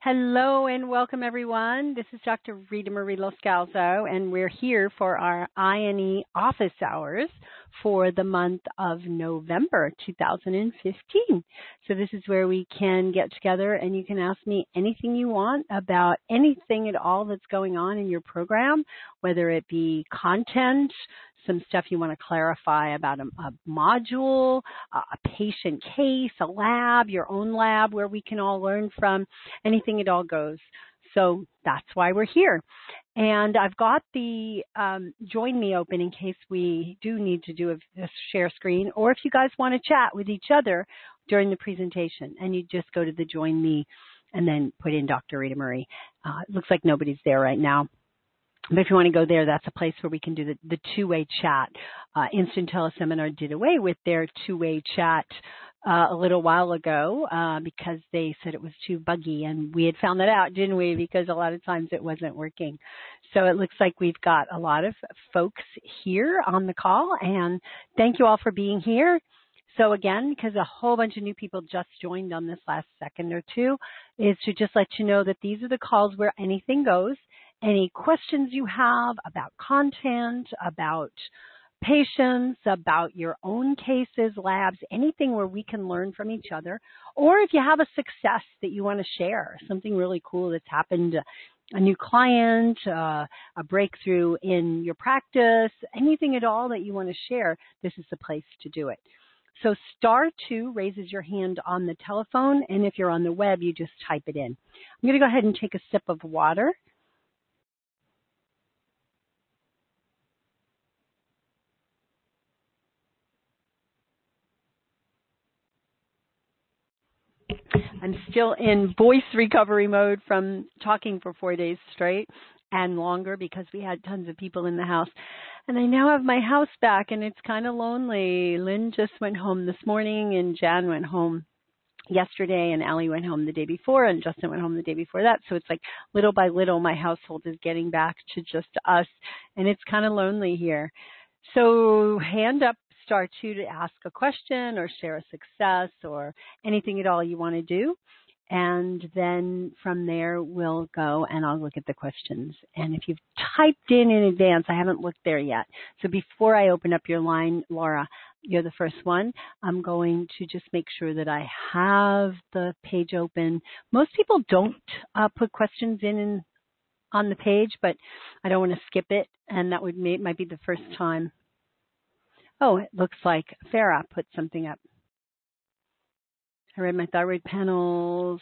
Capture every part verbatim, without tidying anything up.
Hello and welcome everyone. This is Doctor Rita Marie Loscalzo and we're here for our I N E office hours for the month of November two thousand fifteen. So this is where we can get together and you can ask me anything you want about anything at all that's going on in your program, whether it be content, some stuff you want to clarify about a, a module, a patient case, a lab, your own lab where we can all learn from. Anything at all goes. So that's why we're here. And I've got the um, Join Me open in case we do need to do a, a share screen, or if you guys want to chat with each other during the presentation. And you just go to the Join Me and then put in Doctor Rita Marie. Uh, it looks like nobody's there right now. But if you want to go there, that's a place where we can do the, the two-way chat. Uh, Instant Teleseminar did away with their two-way chat uh, a little while ago uh, because they said it was too buggy, and we had found that out, didn't we? Because a lot of times it wasn't working. So it looks like we've got a lot of folks here on the call, and thank you all for being here. So again, because a whole bunch of new people just joined on this last second or two, is to just let you know that these are the calls where anything goes. Any questions you have about content, about patients, about your own cases, labs, anything where we can learn from each other, or if you have a success that you want to share, something really cool that's happened, a new client, uh, a breakthrough in your practice, anything at all that you want to share, this is the place to do it. So star two raises your hand on the telephone, and if you're on the web, you just type it in. I'm going to go ahead and take a sip of water. I'm still in voice recovery mode from talking for four days straight and longer because we had tons of people in the house. And I now have my house back, and it's kind of lonely. Lynn just went home this morning, and Jan went home yesterday, and Allie went home the day before, and Justin went home the day before that. So it's like little by little my household is getting back to just us, and it's kind of lonely here. So hand up. Star two to ask a question or share a success or anything at all you want to do. And then from there, we'll go and I'll look at the questions. And if you've typed in in advance, I haven't looked there yet. So before I open up your line, Laura, you're the first one. I'm going to just make sure that I have the page open. Most people don't uh, put questions in, in on the page, but I don't want to skip it. And that would may, might be the first time. Oh, it looks like Farah put something up. I read my thyroid panels.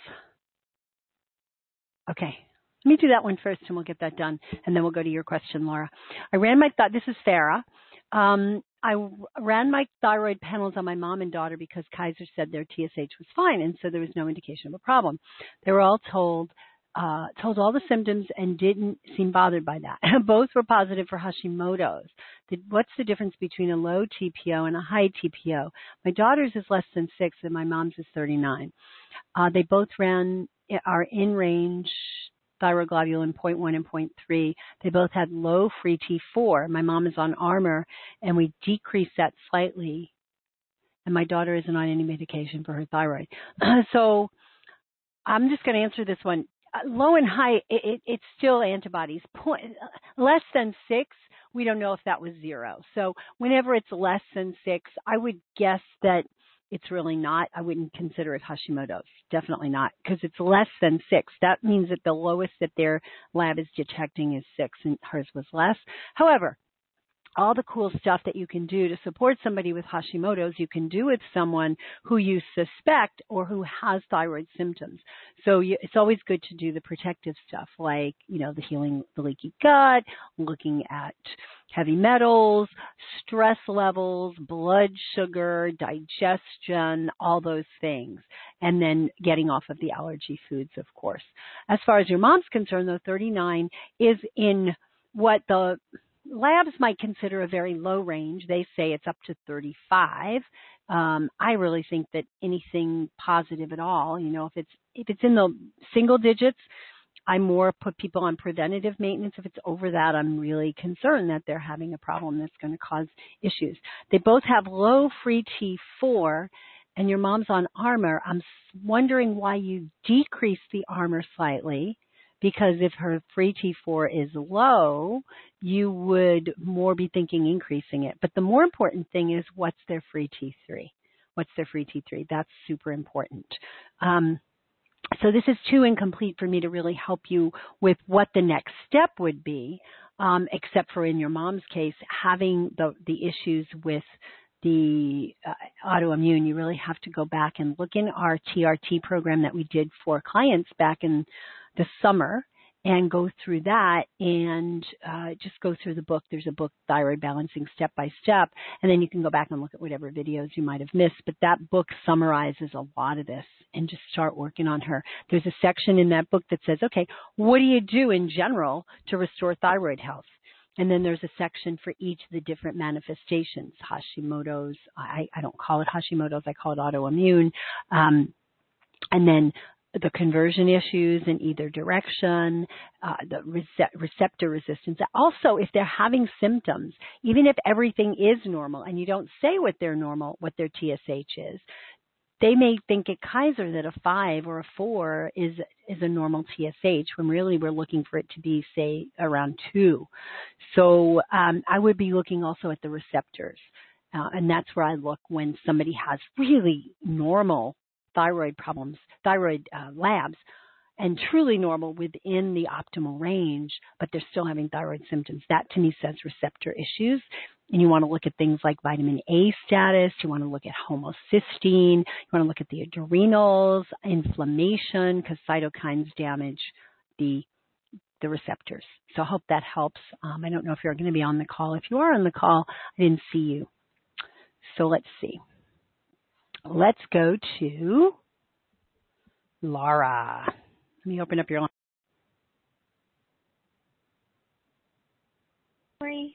Okay, let me do that one first and we'll get that done. And then we'll go to your question, Laura. I ran my, th- this is Farah. Um, I ran my thyroid panels on my mom and daughter because Kaiser said their T S H was fine. And so there was no indication of a problem. They were all told Uh, told all the symptoms and didn't seem bothered by that. Both were positive for Hashimoto's. The, what's the difference between a low T P O and a high T P O? My daughter's is less than six and my mom's is thirty-nine. Uh, they both ran, are in range thyroglobulin point one and point three. They both had low free T four. My mom is on Armour and we decreased that slightly. And my daughter isn't on any medication for her thyroid. So I'm just going to answer this one. Uh, low and high, it, it, it's still antibodies. Point, less than six, we don't know if that was zero. So whenever it's less than six, I would guess that it's really not. I wouldn't consider it Hashimoto's. Definitely not, because it's less than six. That means that the lowest that their lab is detecting is six, and hers was less. However, all the cool stuff that you can do to support somebody with Hashimoto's, you can do with someone who you suspect or who has thyroid symptoms. So you, it's always good to do the protective stuff like, you know, the healing the leaky gut, looking at heavy metals, stress levels, blood sugar, digestion, all those things. And then getting off of the allergy foods, of course. As far as your mom's concerned, though, thirty-nine is in what the labs might consider a very low range. They say it's up to thirty-five. Um, I really think that anything positive at all, you know, if it's if it's in the single digits, I more put people on preventative maintenance. If it's over that, I'm really concerned that they're having a problem that's going to cause issues. They both have low free T four, and your mom's on Armour, I'm wondering why you decrease the Armour slightly, because if her free T four is low, you would more be thinking increasing it. But the more important thing is, what's their free T three? What's their free T three? That's super important. Um, so this is too incomplete for me to really help you with what the next step would be, um, except for in your mom's case, having the, the issues with the uh, autoimmune. You really have to go back and look in our T R T program that we did for clients back in the summer and go through that and uh, just go through the book. There's a book, Thyroid Balancing Step by Step, and then you can go back and look at whatever videos you might have missed. But that book summarizes a lot of this, and just start working on her. There's a section in that book that says, okay, what do you do in general to restore thyroid health? And then there's a section for each of the different manifestations. Hashimoto's, I, I don't call it Hashimoto's, I call it autoimmune. Um, and then the conversion issues in either direction, uh, the rece- receptor resistance. Also, if they're having symptoms, even if everything is normal and you don't say what their normal, what their T S H is, they may think at Kaiser that a five or a four is is a normal T S H, when really we're looking for it to be, say, around two. So um, I would be looking also at the receptors, uh, and that's where I look when somebody has really normal thyroid problems, thyroid uh, labs, and truly normal within the optimal range, but they're still having thyroid symptoms. That to me says receptor issues. And you want to look at things like vitamin A status. You want to look at homocysteine. You want to look at the adrenals, inflammation, because cytokines damage the the receptors. So I hope that helps. Um, I don't know if you're going to be on the call. If you are on the call, I didn't see you. So let's see. Let's go to Laura. Let me open up your line. Sorry.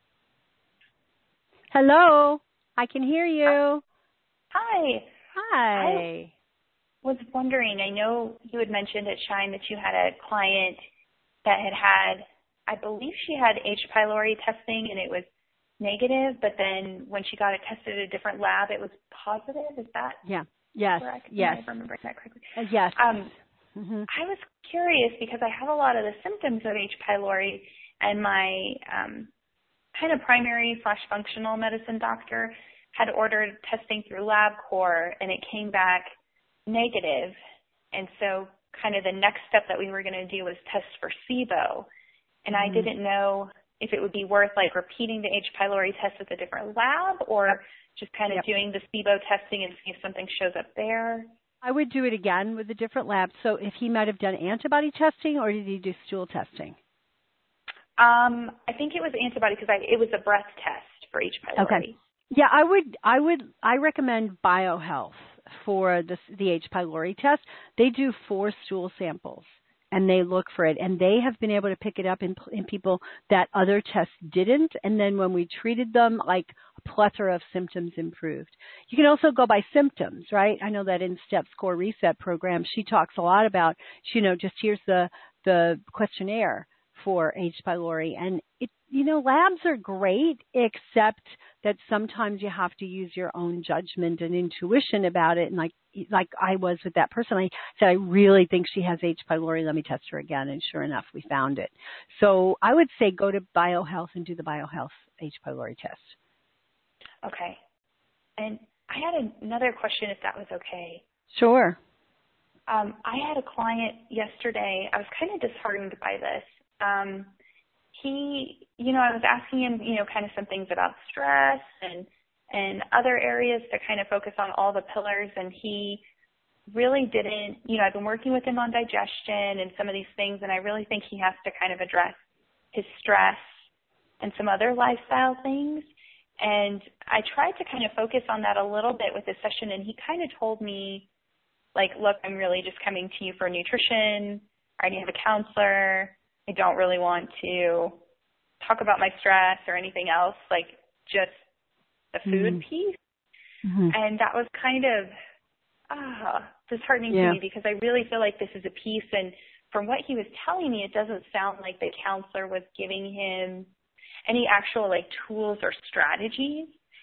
Hello. I can hear you. Hi. Hi. I was wondering, I know you had mentioned at Shine that you had a client that had had, I believe she had H. pylori testing and it was negative, but then when she got it tested at a different lab, it was positive. Is that yeah. Yes. correct? Yes. Am I remembering that correctly? Uh, yes. Um, mm-hmm. I was curious because I have a lot of the symptoms of H. pylori, and my um, kind of primary slash functional medicine doctor had ordered testing through LabCorp, and it came back negative. And so kind of the next step that we were going to do was test for SIBO. And mm-hmm. I didn't know if it would be worth like repeating the H. pylori test with a different lab, or yep. just kind of yep. doing the SIBO testing and see if something shows up there. I would do it again with a different lab. So if he might have done antibody testing, or did he do stool testing? Um, I think it was antibody because I, it was a breath test for H. pylori. Okay. Yeah, I would, I would, I recommend BioHealth for the, the H. pylori test. They do four stool samples and they look for it, and they have been able to pick it up in, in people that other tests didn't. And then when we treated them, like a plethora of symptoms improved. You can also go by symptoms, right? I know that in STEP's Core Reset program, she talks a lot about, you know, just here's the, the questionnaire for H. pylori. And, it, you know, labs are great, except that sometimes you have to use your own judgment and intuition about it. And like, like I was with that person, I said, I really think she has H. pylori. Let me test her again. And sure enough, we found it. So I would say go to BioHealth and do the BioHealth H. pylori test. Okay. And I had another question, if that was okay. Sure. Um, I had a client yesterday. I was kind of disheartened by this. Um, he, you know, I was asking him, you know, kind of some things about stress and and other areas to kind of focus on all the pillars, and he really didn't, you know, I've been working with him on digestion and some of these things, and I really think he has to kind of address his stress and some other lifestyle things. And I tried to kind of focus on that a little bit with this session, and he kind of told me, like, look, I'm really just coming to you for nutrition. I already have a counselor. I don't really want to talk about my stress or anything else, like just the food mm-hmm. piece. Mm-hmm. And that was kind of ah, disheartening yeah. to me, because I really feel like this is a piece. And from what he was telling me, it doesn't sound like the counselor was giving him any actual like tools or strategies.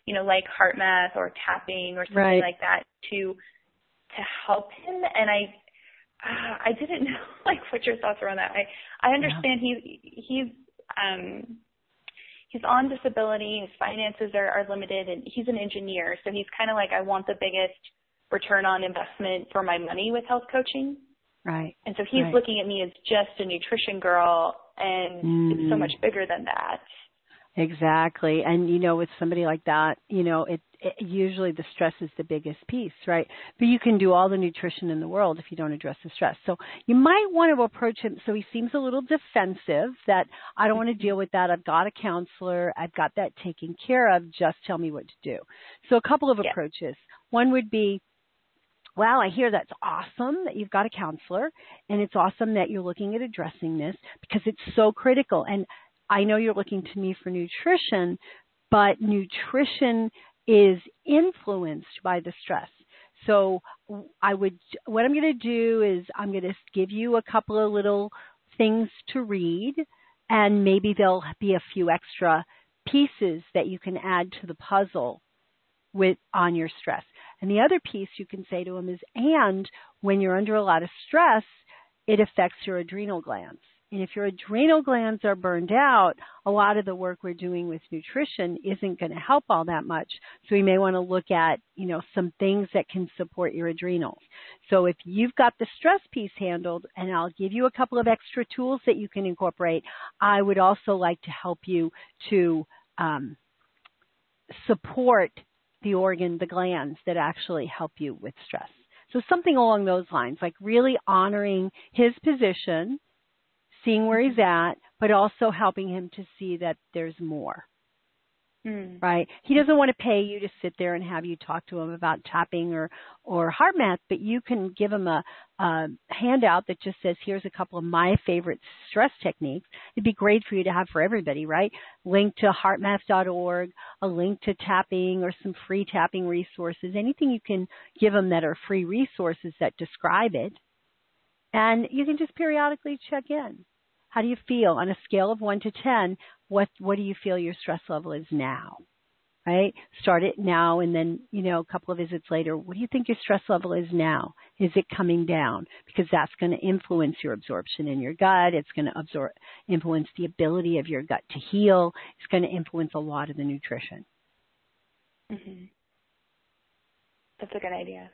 you know, like HeartMath or tapping or something right. like that to to help him. And I uh, I didn't know like what your thoughts were on that. I I understand yeah. he's he's um he's on disability, his finances are, are limited, and he's an engineer, so he's kind of like, I want the biggest return on investment for my money with health coaching. Right. And so he's right. looking at me as just a nutrition girl, and mm. it's so much bigger than that. Exactly. And, you know, with somebody like that, you know, it, it usually the stress is the biggest piece, right? But you can do all the nutrition in the world if you don't address the stress. So you might want to approach him. So he seems a little defensive that I don't want to deal with that. I've got a counselor. I've got that taken care of. Just tell me what to do. So a couple of yeah. approaches. One would be, wow, I hear that's awesome that you've got a counselor, and it's awesome that you're looking at addressing this because it's so critical. And I know you're looking to me for nutrition, but nutrition is influenced by the stress. So I would, what I'm going to do is I'm going to give you a couple of little things to read, and maybe there'll be a few extra pieces that you can add to the puzzle with on your stress. And the other piece you can say to him is, and when you're under a lot of stress, it affects your adrenal glands. And if your adrenal glands are burned out, a lot of the work we're doing with nutrition isn't going to help all that much. So we may want to look at, you know, some things that can support your adrenals. So if you've got the stress piece handled, and I'll give you a couple of extra tools that you can incorporate, I would also like to help you to um, support the organ, the glands that actually help you with stress. So something along those lines, like really honoring his position, seeing where he's at, but also helping him to see that there's more, mm. right? He doesn't want to pay you to sit there and have you talk to him about tapping or, or HeartMath, but you can give him a, a handout that just says, here's a couple of my favorite stress techniques. It'd be great for you to have for everybody, right? Link to heart math dot org, a link to tapping or some free tapping resources, anything you can give him that are free resources that describe it. And you can just periodically check in. How do you feel on a scale of one to ten? What what do you feel your stress level is now? Right? Start it now, and then, you know, a couple of visits later, what do you think your stress level is now? Is it coming down? Because that's going to influence your absorption in your gut. It's going to absorb, influence the ability of your gut to heal. It's going to influence a lot of the nutrition. Mm-hmm. That's a good idea.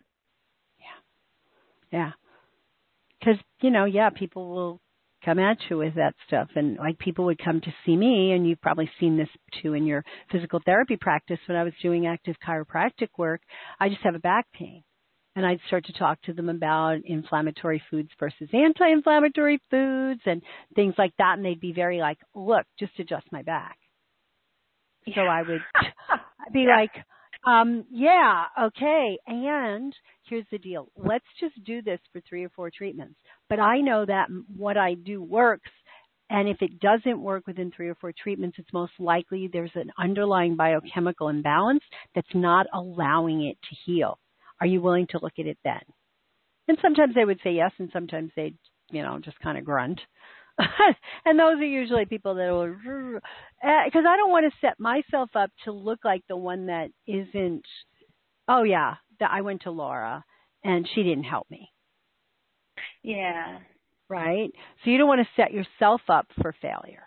Yeah. Yeah. Because, you know, yeah, people will come at you with that stuff. And like people would come to see me, and you've probably seen this too in your physical therapy practice. When I was doing active chiropractic work, I just have a back pain. And I'd start to talk to them about inflammatory foods versus anti-inflammatory foods and things like that. And they'd be very like, look, just adjust my back. Yeah. So I would be yeah. like, Um, yeah, okay, and here's the deal. Let's just do this for three or four treatments. But I know that what I do works, and if it doesn't work within three or four treatments, it's most likely there's an underlying biochemical imbalance that's not allowing it to heal. Are you willing to look at it then? And sometimes they would say yes, and sometimes they'd, you know, just kind of grunt. And those are usually people that will, because I don't want to set myself up to look like the one that isn't, oh yeah, that I went to Laura and she didn't help me. Yeah. Right? So you don't want to set yourself up for failure.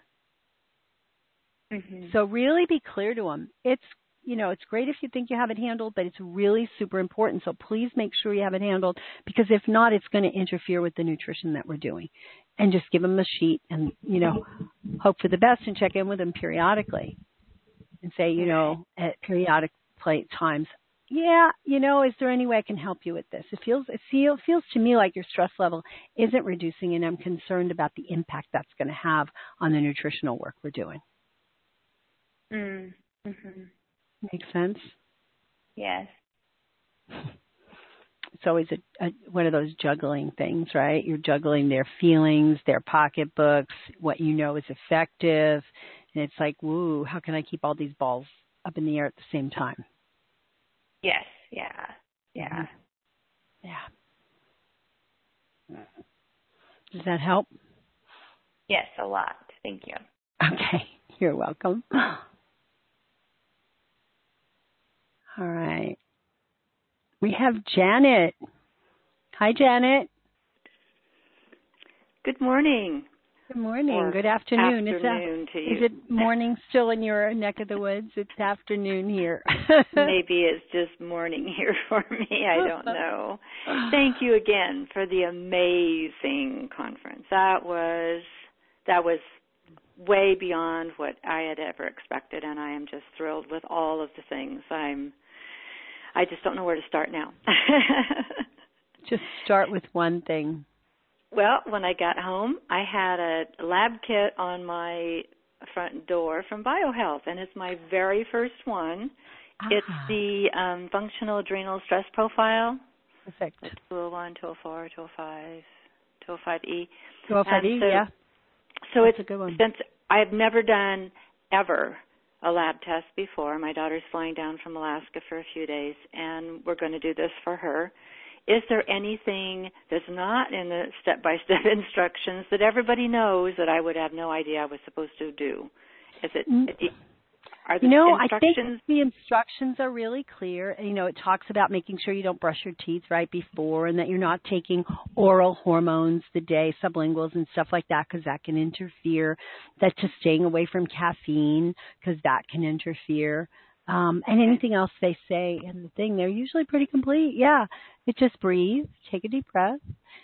Mm-hmm. So really be clear to them. It's, you know, it's great if you think you have it handled, but it's really super important. So please make sure you have it handled, because if not, it's going to interfere with the nutrition that we're doing. And just give them a sheet and, you know, hope for the best and check in with them periodically and say, you know, at periodic play times, yeah, you know, is there any way I can help you with this? It feels, it feels, feels to me like your stress level isn't reducing, and I'm concerned about the impact that's going to have on the nutritional work we're doing. Mm. Mm-hmm. Makes sense? Yes. It's always a, a, one of those juggling things, right? You're juggling their feelings, their pocketbooks, what you know is effective. And it's like, woo, how can I keep all these balls up in the air at the same time? Yes. Yeah. Yeah. Yeah. Does that help? Yes, a lot. Thank you. Okay. You're welcome. All right. We have Janet. Hi, Janet. Good morning. Good morning. Or Good afternoon. Afternoon it's a, to you. Is it morning still in your neck of the woods? It's afternoon here. Maybe it's just morning here for me. I don't know. Thank you again for the amazing conference. That was that was way beyond what I had ever expected, and I am just thrilled with all of the things. I'm I just don't know where to start now. Just start with one thing. Well, when I got home, I had a lab kit on my front door from BioHealth, and it's my very first one. Ah. It's the um, functional adrenal stress profile. Perfect. two oh one, two oh four, two oh five, two oh five E. two oh five E, so, yeah. So That's it's a good one. Since I've never done ever a lab test before. My daughter's flying down from Alaska for a few days, and we're going to do this for her. Is there anything that's not in the step-by-step instructions that everybody knows that I would have no idea I was supposed to do? Is it? Mm-hmm. Are the you know, instructions? I think the instructions are really clear. You know, it talks about making sure you don't brush your teeth right before, and that you're not taking oral hormones the day, sublinguals and stuff like that, because that can interfere. That just staying away from caffeine, because that can interfere. Um, and anything else they say in the thing, they're usually pretty complete. Yeah, it just breathe, take a deep breath.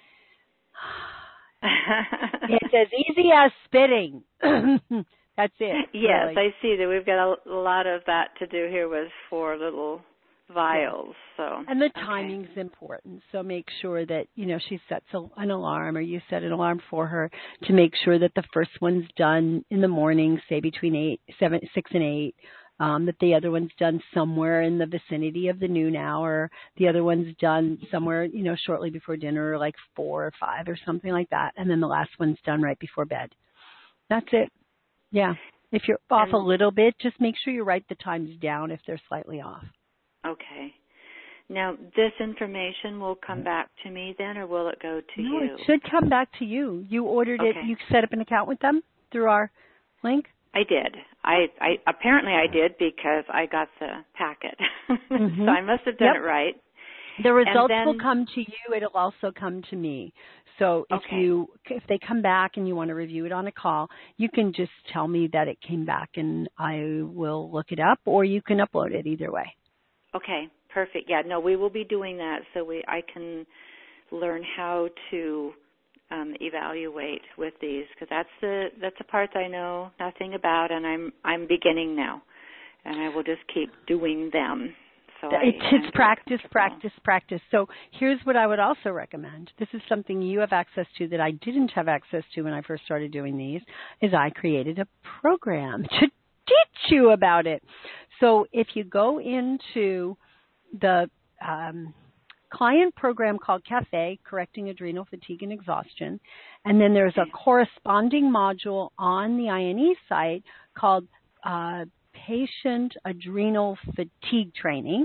It's as easy as spitting. That's it. Yes, really. I see that we've got a, a lot of that to do here with four little vials. So and the okay. timing's important. So make sure that, you know, she sets a, an alarm, or you set an alarm for her to make sure that the first one's done in the morning, say between eight, seven, six and eight. Um, that the other one's done somewhere in the vicinity of the noon hour. The other one's done somewhere, you know, shortly before dinner, like four or five or something like that. And then the last one's done right before bed. That's it. Yeah. If you're off and, a little bit, just make sure you write the times down if they're slightly off. Okay. Now, this information will come back to me then, or will it go to no, you? No, it should come back to you. You ordered okay. it. You set up an account with them through our link? I did. I, I apparently I did because I got the packet. Mm-hmm. So I must have done yep. it right. The results then, will come to you. It'll also come to me. So if okay. you if they come back and you want to review it on a call, you can just tell me that it came back and I will look it up, or you can upload it either way. Okay, perfect. Yeah, no, we will be doing that so we I can learn how to Um, evaluate with these, because that's the that's the part I know nothing about, and I'm I'm beginning now, and I will just keep doing them. So it's, I, it's practice, practice, practice. So here's what I would also recommend. This is something you have access to that I didn't have access to when I first started doing these. Is I created a program to teach you about it. So if you go into the um, client program called Cafe, Correcting Adrenal Fatigue and Exhaustion. And then there's a corresponding module on the I N E site called uh, Patient Adrenal Fatigue Training.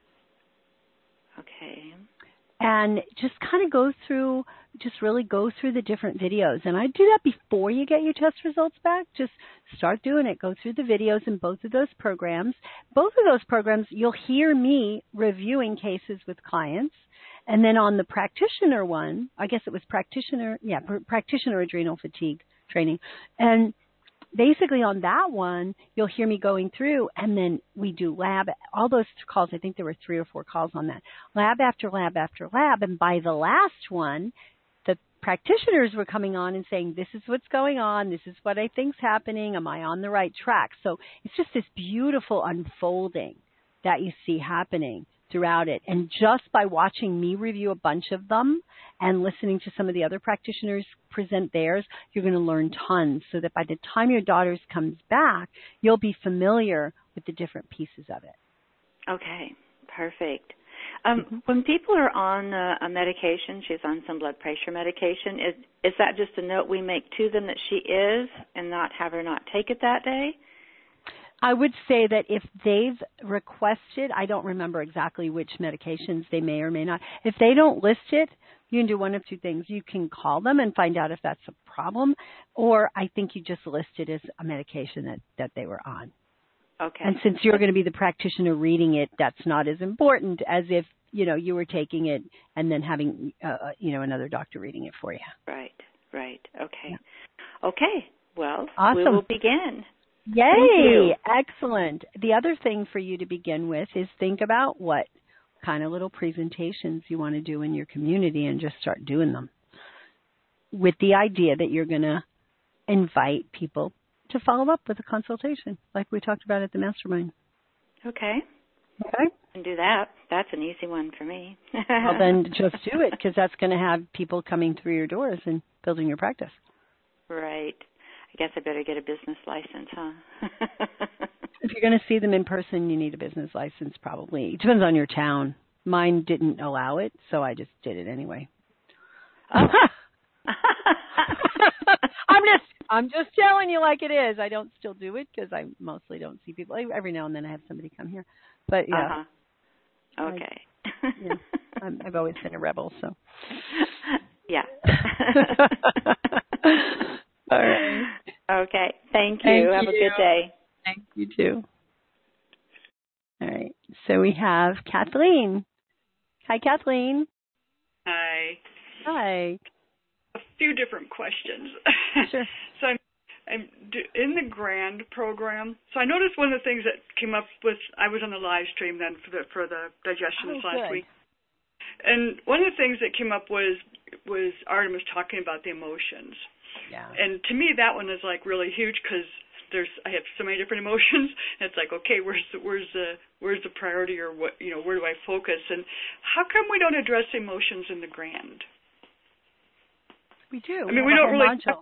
Okay. And just kind of go through, just really go through the different videos. And I do that before you get your test results back. Just start doing it. Go through the videos in both of those programs. Both of those programs, you'll hear me reviewing cases with clients. And then on the practitioner one, I guess it was practitioner, yeah, pr- practitioner adrenal fatigue training. And basically on that one, you'll hear me going through, and then we do lab, all those calls, I think there were three or four calls on that, lab after lab after lab, and by the last one, the practitioners were coming on and saying, this is what's going on, this is what I think's happening, am I on the right track? So it's just this beautiful unfolding that you see happening throughout it. And just by watching me review a bunch of them and listening to some of the other practitioners present theirs, you're going to learn tons so that by the time your daughter's comes back, you'll be familiar with the different pieces of it. Okay, perfect. Um, mm-hmm. When people are on a, a medication, she's on some blood pressure medication, is, is that just a note we make to them that she is and not have her not take it that day? I would say that if they've requested, I don't remember exactly which medications they may or may not. If they don't list it, you can do one of two things. You can call them and find out if that's a problem, or I think you just list it as a medication that, that they were on. Okay. And since you're going to be the practitioner reading it, that's not as important as if, you know, you were taking it and then having, uh, you know, another doctor reading it for you. Right, right. Okay. Yeah. Okay. Well, awesome. We will begin. Yay! Excellent. The other thing for you to begin with is think about what kind of little presentations you want to do in your community and just start doing them with the idea that you're going to invite people to follow up with a consultation like we talked about at the mastermind. Okay. Okay. I can do that. That's an easy one for me. Well, then just do it because that's going to have people coming through your doors and building your practice. Right. I guess I better get a business license, huh? If you're going to see them in person, you need a business license probably. It depends on your town. Mine didn't allow it, so I just did it anyway. Oh. I'm just I'm just telling you like it is. I don't still do it because I mostly don't see people. Every now and then I have somebody come here. But, yeah. Uh-huh. Okay. I, yeah, I'm, I've always been a rebel, so. Yeah. All right. Okay. Thank you. Thank Have you. a good day. Thank you, too. All right. So we have Kathleen. Hi, Kathleen. Hi. Hi. A few different questions. Sure. So I'm, I'm in the GRAND program. So I noticed one of the things that came up with, I was on the live stream then for the for the digestion Oh, this last good. week. And one of the things that came up was was Artemis talking about the emotions. Yeah. And to me, that one is like really huge because there's I have so many different emotions. And it's like, okay, where's the, where's the where's the priority, or what, you know, where do I focus? And how come we don't address emotions in the GRAND? We do. I mean, we, we don't really. Module.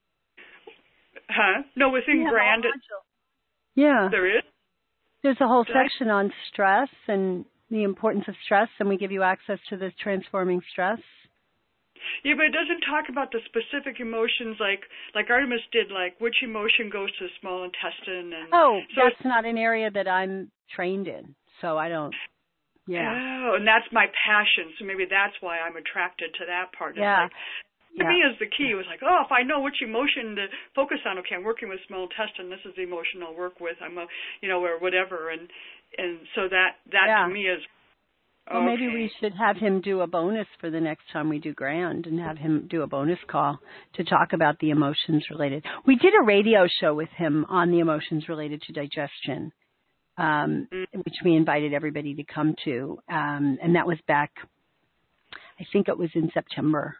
Huh? No, within GRAND, it, yeah, there is. There's a whole Did section I... on stress and the importance of stress, and we give you access to this transforming stress. Yeah, but it doesn't talk about the specific emotions like like Artemis did, like which emotion goes to the small intestine. And oh, so that's not an area that I'm trained in, so I don't. Yeah. Oh, and that's my passion, so maybe that's why I'm attracted to that part. Yeah. It's like, to yeah. me, is the key. It was like, oh, if I know which emotion to focus on, okay, I'm working with small intestine. This is the emotion I'll work with. I'm a, you know, or whatever, and and so that that yeah. to me is. Well, okay. maybe we should have him do a bonus for the next time we do GRAND and have him do a bonus call to talk about the emotions related. We did a radio show with him on the emotions related to digestion, um, mm-hmm. which we invited everybody to come to, um, and that was back, I think it was in September.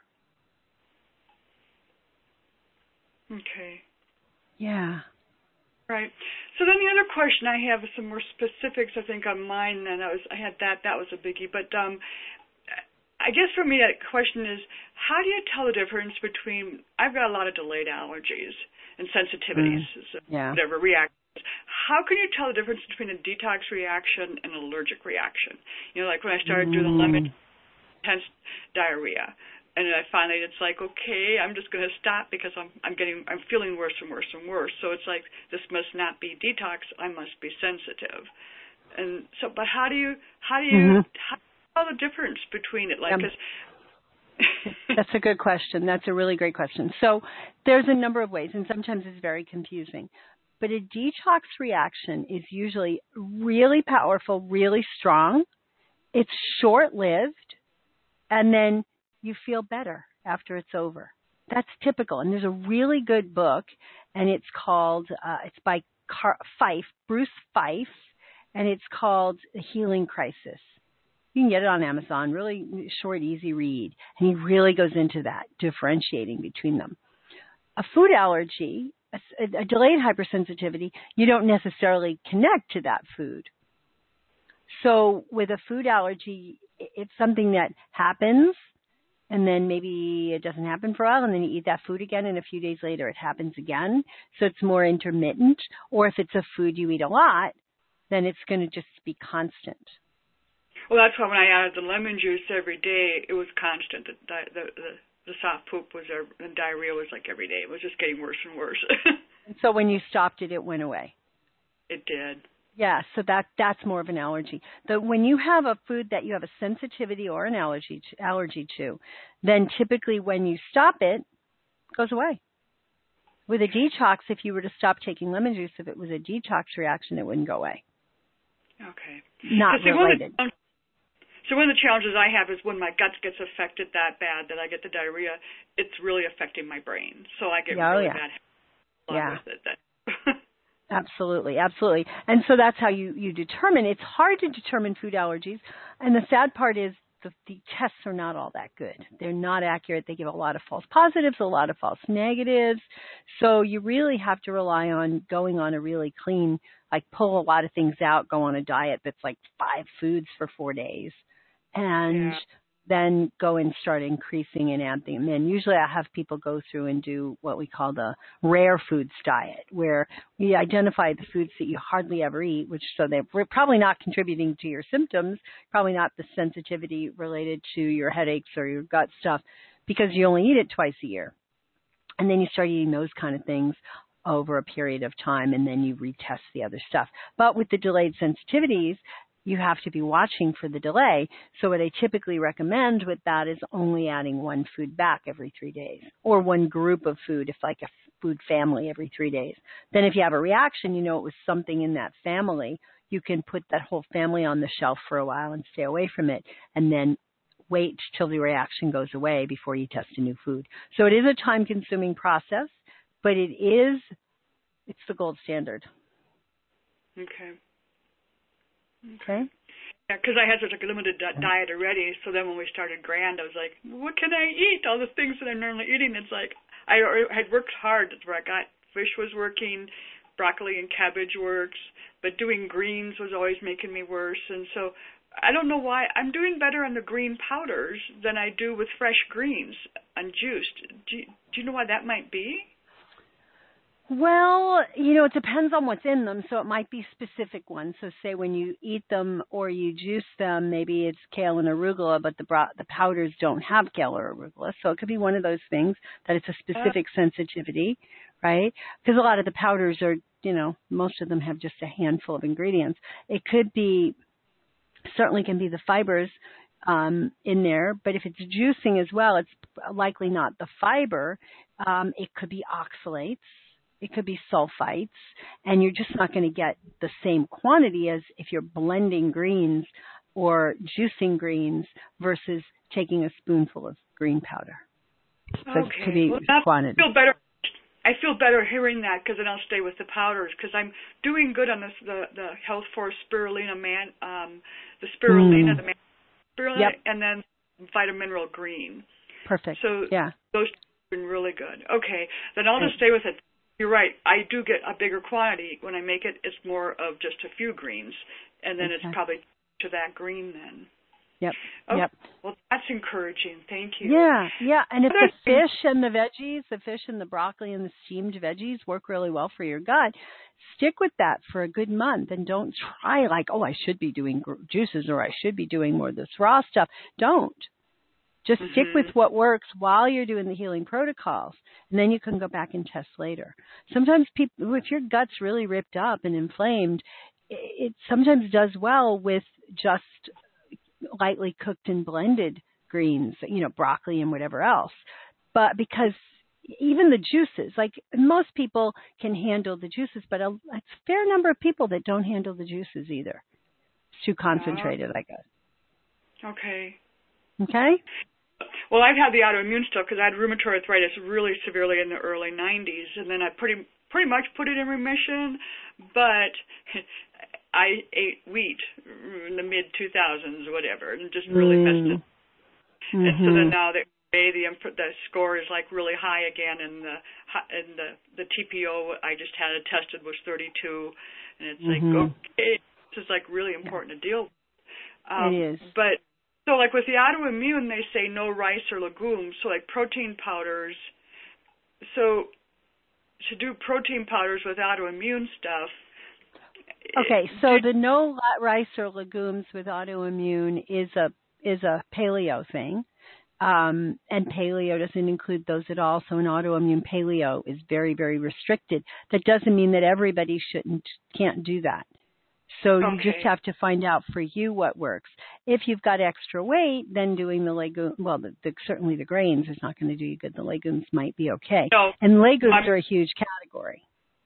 Okay. Yeah. Right. So then the other question I have is some more specifics, I think, on mine. And I was, I had that. That was a biggie. But um, I guess for me, that question is, how do you tell the difference between? I've got a lot of delayed allergies and sensitivities, mm. so yeah. whatever reactions. How can you tell the difference between a detox reaction and an allergic reaction? You know, like when I started mm. doing the lemon, intense diarrhea. And then I finally, it's like, okay, I'm just going to stop because I'm I'm getting, I'm feeling worse and worse and worse. So it's like, this must not be detox. I must be sensitive. And so, but how do you, how do you, mm-hmm. how do you tell the difference between it? Like, um, cause that's a good question. That's a really great question. So there's a number of ways, and sometimes it's very confusing. But a detox reaction is usually really powerful, really strong. It's short-lived, and then you feel better after it's over. That's typical. And there's a really good book, and it's called, uh, it's by Car- Fife, Bruce Fife, and it's called The Healing Crisis. You can get it on Amazon, really short, easy read. And he really goes into that, differentiating between them. A food allergy, a, a delayed hypersensitivity, you don't necessarily connect to that food. So with a food allergy, it's something that happens, and then maybe it doesn't happen for a while, and then you eat that food again, and a few days later it happens again. So it's more intermittent. Or if it's a food you eat a lot, then it's going to just be constant. Well, that's why when I added the lemon juice every day, it was constant. The the the, the soft poop was, the diarrhea was like every day. It was just getting worse and worse. So when you stopped it, it went away. It did. Yeah, so that that's more of an allergy. The, when you have a food that you have a sensitivity or an allergy to, allergy to, then typically when you stop it, it goes away. with a detox, if you were to stop taking lemon juice, if it was a detox reaction, it wouldn't go away. Okay. Not see, related. One the, so one of the challenges I have is when my gut gets affected that bad that I get the diarrhea, it's really affecting my brain. So I get oh, really yeah. bad yeah. with it. That Absolutely, absolutely. And so that's how you, you determine. It's hard to determine food allergies. And the sad part is the, the tests are not all that good. They're not accurate. They give a lot of false positives, a lot of false negatives. So you really have to rely on going on a really clean, like pull a lot of things out, go on a diet that's like five foods for four days. And yeah. then go and start increasing and add them in. Usually I have people go through and do what we call the rare foods diet, where we identify the foods that you hardly ever eat, which so they're probably not contributing to your symptoms, probably not the sensitivity related to your headaches or your gut stuff, because you only eat it twice a year. And then you start eating those kind of things over a period of time, and then you retest the other stuff. But with the delayed sensitivities, you have to be watching for the delay. So what I typically recommend with that is only adding one food back every three days or one group of food, if like a food family every three days. Then if you have a reaction, you know it was something in that family, you can put that whole family on the shelf for a while and stay away from it and then wait till the reaction goes away before you test a new food. So it is a time-consuming process, but it is, it's the gold standard. Okay. Okay. Yeah, because I had such a limited diet already. So then when we started Grand, I was like, what can I eat? All the things that I'm normally eating. It's like I had worked hard. That's where I got fish was working, broccoli and cabbage works, but doing greens was always making me worse. And so I don't know why. I'm doing better on the green powders than I do with fresh greens unjuiced. Do you, do you know why that might be? Well, you know, it depends on what's in them, so it might be specific ones. So say when you eat them or you juice them, maybe it's kale and arugula, but the bro- the powders don't have kale or arugula. So it could be one of those things that it's a specific uh, sensitivity, right? Because a lot of the powders are, you know, most of them have just a handful of ingredients. It could be, certainly can be the fibers um, in there, but if it's juicing as well, it's likely not the fiber. Um, it could be oxalates. It could be sulfites, and you're just not going to get the same quantity as if you're blending greens or juicing greens versus taking a spoonful of green powder. So okay. it could be well, quantity. I feel better. I feel better hearing that because then I'll stay with the powders because I'm doing good on this, the the Health Force spirulina man, um, the spirulina, mm. the man, spirulina, yep. and then Vitamineral Green. Perfect. So yeah, those have been really good. Okay, then I'll just stay with it. You're right. I do get a bigger quantity. When I make it, it's more of just a few greens, and then okay. it's probably to that green then. Yep. Okay. Yep. Well, that's encouraging. Thank you. Yeah, yeah. And if the fish and the veggies, the fish and the broccoli and the steamed veggies work really well for your gut, stick with that for a good month and don't try like, oh, I should be doing juices or I should be doing more of this raw stuff. Don't. Just mm-hmm. stick with what works while you're doing the healing protocols, and then you can go back and test later. Sometimes people, if your gut's really ripped up and inflamed, it sometimes does well with just lightly cooked and blended greens, you know, broccoli and whatever else. But because even the juices, like most people can handle the juices, but a, a fair number of people that don't handle the juices either. It's too concentrated, uh, I guess. Okay. Okay? Well, I've had the autoimmune stuff because I had rheumatoid arthritis really severely in the early nineties, and then I pretty pretty much put it in remission, but I ate wheat in the mid two thousands or whatever, and just really mm. messed it. Mm-hmm. And so then now the the the score is like really high again, and the and the the T P O I just had it tested was thirty-two, and it's mm-hmm. like okay, this is like really important yeah. to deal with. Um, it is, but. So, like with the autoimmune, they say no rice or legumes, so like protein powders. So, to do protein powders with autoimmune stuff. Okay, so the no rice or legumes with autoimmune is a is a paleo thing, um, and paleo doesn't include those at all. So, an autoimmune paleo is very, very restricted. That doesn't mean that everybody shouldn't can't do that. So Okay. you just have to find out for you what works. If you've got extra weight, then doing the legume, well, the, the, certainly the grains is not going to do you good. The legumes might be okay. No, and legumes I'm, are a huge category.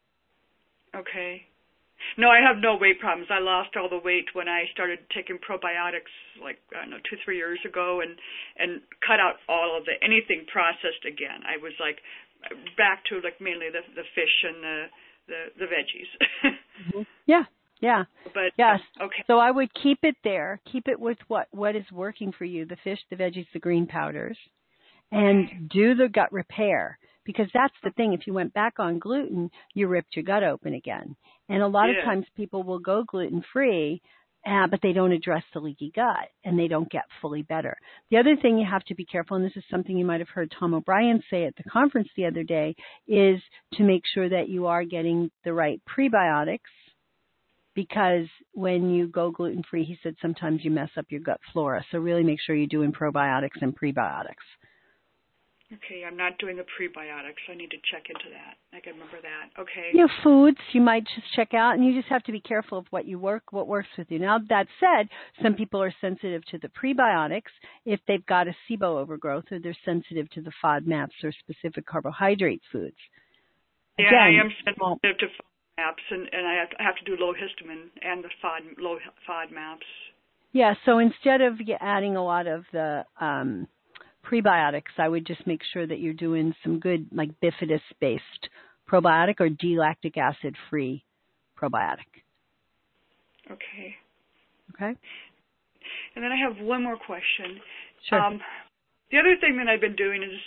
Okay. No, I have no weight problems. I lost all the weight when I started taking probiotics, like I don't know, two, three years ago, and and cut out all of the anything processed again. I was like back to like mainly the the fish and the the, the veggies. mm-hmm. Yeah, yeah. But yes. Um, okay. So I would keep it there. Keep it with what what is working for you: the fish, the veggies, the green powders, and Okay. do the gut repair. Because that's the thing. If you went back on gluten, you ripped your gut open again. And a lot Yeah. of times people will go gluten-free, uh, but they don't address the leaky gut, and they don't get fully better. The other thing you have to be careful, and this is something you might have heard Tom O'Brien say at the conference the other day, is to make sure that you are getting the right prebiotics. Because when you go gluten-free, he said sometimes you mess up your gut flora. So really make sure you're doing probiotics and prebiotics. Okay, I'm not doing the prebiotics. I need to check into that. I can remember that. Okay. You know, foods you might just check out, and you just have to be careful of what you work, what works with you. Now, that said, some people are sensitive to the prebiotics if they've got a SIBO overgrowth, or they're sensitive to the FODMAPs or specific carbohydrate foods. Yeah, Again, I am sensitive well, to FODMAPs, and, and I have to, I have to do low histamine and the FOD, low FODMAPs. Yeah, so instead of adding a lot of the um, prebiotics, I would just make sure that you're doing some good, like bifidus-based probiotic or D-lactic acid-free probiotic. Okay. Okay. And then I have one more question. Sure. Um, the other thing that I've been doing is,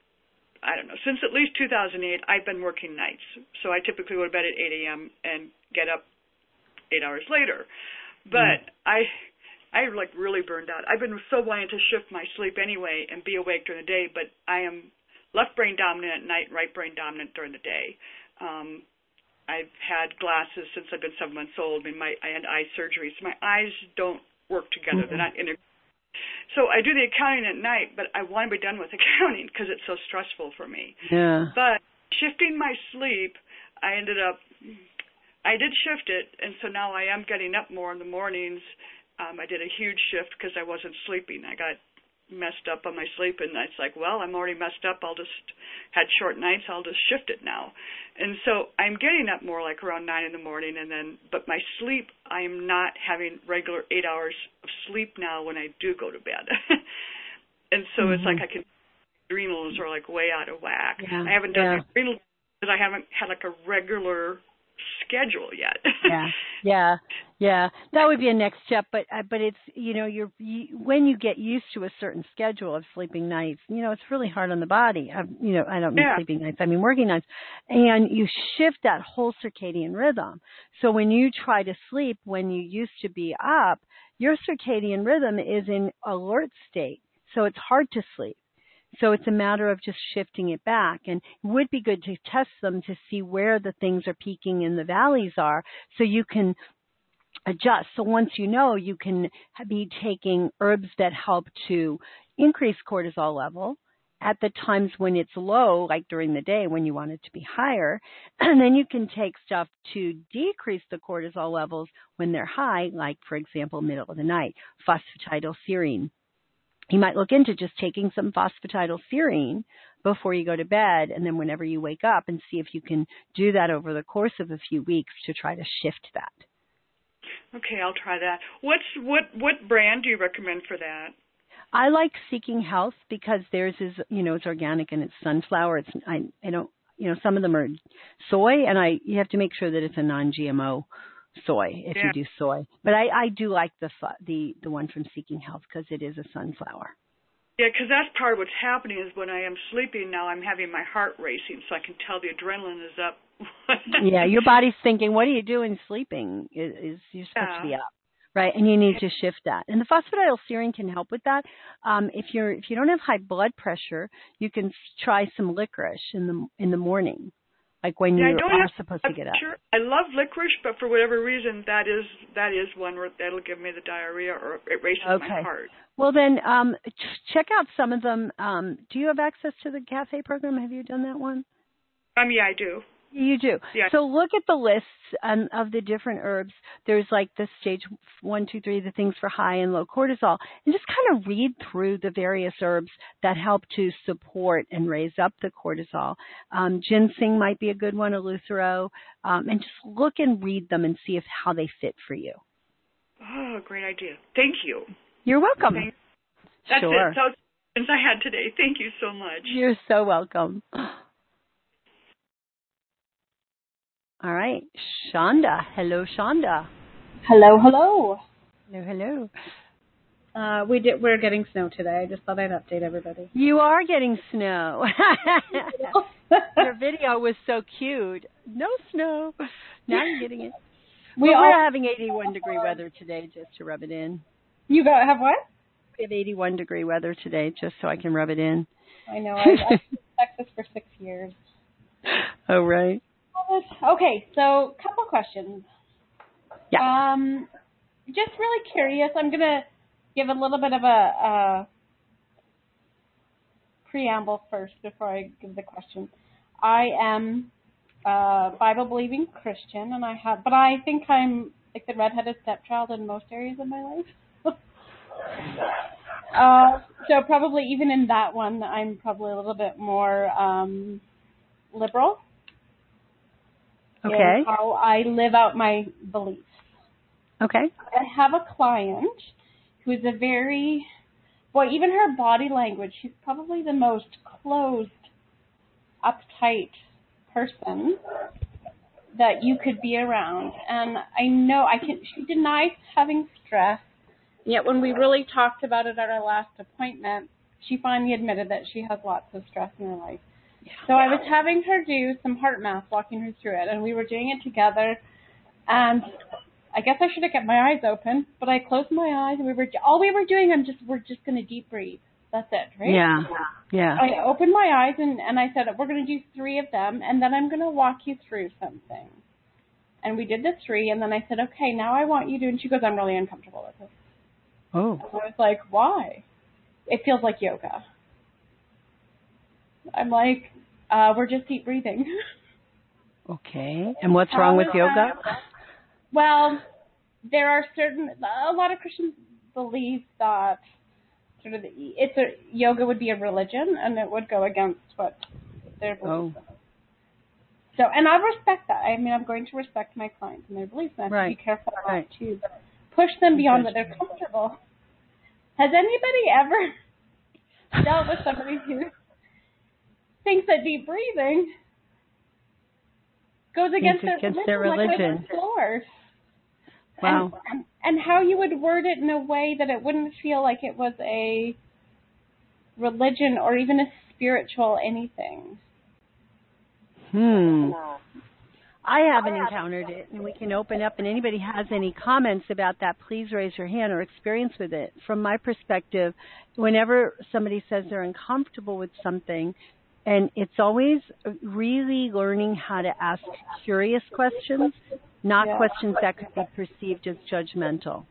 I don't know, since at least two thousand eight, I've been working nights. So I typically go to bed at eight a.m. and get up eight hours later. But mm. I... I like really burned out. I've been so wanting to shift my sleep anyway and be awake during the day, but I am left brain dominant at night, right brain dominant during the day. Um, I've had glasses since I've been seven months old. I mean, my I had eye surgery, so my eyes don't work together. Mm-hmm. They're not inter- So I do the accounting at night, but I want to be done with accounting because it's so stressful for me. Yeah. But shifting my sleep, I ended up, I did shift it, and so now I am getting up more in the mornings. Um, I did a huge shift because I wasn't sleeping. I got messed up on my sleep, and it's like, well, I'm already messed up. I'll just, had short nights, I'll just shift it now. And so I'm getting up more like around nine in the morning, and then, but my sleep, I'm not having regular eight hours of sleep now when I do go to bed. And so mm-hmm. it's like I can, adrenals are like way out of whack. Yeah. I haven't done yeah. the adrenals because I haven't had like a regular schedule yet. yeah, yeah, yeah. That would be a next step, but uh, but it's you know you're you, when you get used to a certain schedule of sleeping nights, you know it's really hard on the body. I've, you know I don't mean yeah. sleeping nights, I mean working nights, and you shift that whole circadian rhythm. So when you try to sleep when you used to be up, your circadian rhythm is in alert state, so it's hard to sleep. So it's a matter of just shifting it back. And it would be good to test them to see where the things are peaking and the valleys are so you can adjust. So once you know, you can be taking herbs that help to increase cortisol level at the times when it's low, like during the day when you want it to be higher. And then you can take stuff to decrease the cortisol levels when they're high, like, for example, middle of the night, phosphatidylserine. You might look into just taking some phosphatidylserine before you go to bed, and then whenever you wake up, and see if you can do that over the course of a few weeks to try to shift that. Okay, I'll try that. What's what what brand do you recommend for that? I like Seeking Health because theirs is, you know, it's organic and it's sunflower. It's I I don't, you know, some of them are soy, and I you have to make sure that it's a non-G M O soy if yeah. you do soy. But I, I do like the the the one from Seeking Health because it is a sunflower. Yeah, because that's part of what's happening is when I am sleeping now, I'm having my heart racing, so I can tell the adrenaline is up. Yeah, your body's thinking, what are you doing sleeping? Is, is You're supposed yeah. to be up, right? And you need to shift that. And the phosphatidylserine can help with that. Um, if you're if you don't have high blood pressure, you can try some licorice in the in the morning. Like when yeah, you I don't are have, supposed to get up. Sure. I love licorice, but for whatever reason, that is that is one where that'll give me the diarrhea or it races okay. my heart. Well, then um, ch- check out some of them. Um, do you have access to the cafe program? Have you done that one? Um, yeah, I do. You do. Yeah. So look at the lists um, of the different herbs. There's like the stage one, two, three, the things for high and low cortisol, and just kind of read through the various herbs that help to support and raise up the cortisol. Um, ginseng might be a good one, Eleuthero, um, and just look and read them and see if how they fit for you. Oh, great idea. Thank you. You're welcome. Thanks. That's sure. it. That's all I had today. Thank you so much. You're so welcome. All right, Shonda. Hello, Shonda. Hello, hello. Hello, hello. Uh, we did. We're getting snow today. I just thought I'd update everybody. You are getting snow. Your video was so cute. No snow. Now you're getting it. We well, all, we're having eighty-one degree weather today, just to rub it in. You go have what? We have eighty-one degree weather today, just so I can rub it in. I know. I've been in Texas for six years. Oh, right. Okay, so a couple questions. Yeah. Um, just really curious. I'm gonna give a little bit of a, a preamble first before I give the question. I am a Bible-believing Christian, and I have, but I think I'm like the redheaded stepchild in most areas of my life. uh, so probably even in that one, I'm probably a little bit more um, liberal. Okay. In how I live out my beliefs. Okay. I have a client who is a very, boy, even her body language, she's probably the most closed, uptight person that you could be around. And I know I can, she denies having stress, yet when we really talked about it at our last appointment, she finally admitted that she has lots of stress in her life. So I was having her do some heart math, walking her through it, and we were doing it together. And I guess I should have kept my eyes open, but I closed my eyes, and we were all we were doing. I'm just we're just going to deep breathe. That's it, right? Yeah, yeah. I opened my eyes and and I said we're going to do three of them, and then I'm going to walk you through something. And we did the three, and then I said, okay, now I want you to. And she goes, I'm really uncomfortable with this. Oh. And I was like, why? It feels like yoga. I'm like, uh, we're just deep breathing. Okay. And what's wrong with yoga? Well, there are certain, a lot of Christians believe that sort of it's a, yoga would be a religion and it would go against what their beliefs oh. are. So, and I respect that. I mean, I'm going to respect my clients and their beliefs, and I have right. to be careful not right. to push them beyond what they're comfortable. Has anybody ever dealt with somebody who thinks that deep breathing goes against, against their religion? Their religion. Wow. And, and, and how you would word it in a way that it wouldn't feel like it was a religion or even a spiritual anything. Hmm. I haven't encountered it, and we can open up, and anybody has any comments about that, please raise your hand or experience with it. From my perspective, whenever somebody says they're uncomfortable with something, and it's always really learning how to ask curious questions, not yeah. questions that could be perceived as judgmental.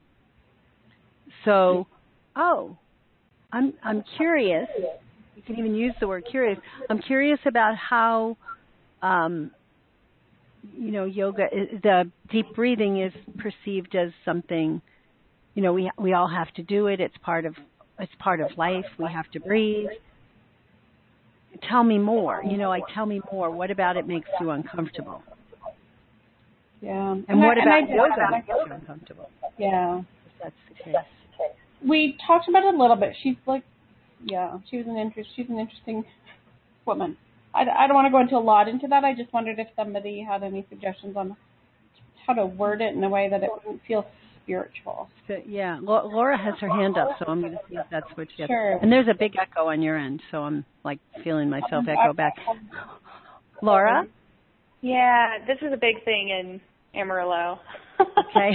So, oh, I'm I'm curious. You can even use the word curious. I'm curious about how, um, you know, yoga, the deep breathing is perceived as something, you know, we we all have to do it. It's part of it's part of life. We have to breathe. Tell me more. You know, like tell me more. What about it makes you uncomfortable? Yeah. And, and what I, about and yoga I, makes you uncomfortable? Yeah. If that's the case. We talked about it a little bit. She's like, yeah, she was an interest. She's an interesting woman. I, I don't want to go into a lot into that. I just wondered if somebody had any suggestions on how to word it in a way that it wouldn't feel spiritual. So, yeah, Laura has her hand up, so I'm going to see if that's what she has. Sure. And there's a big echo on your end, so I'm like feeling myself echo back. Laura? Yeah, this is a big thing in Amarillo. Okay.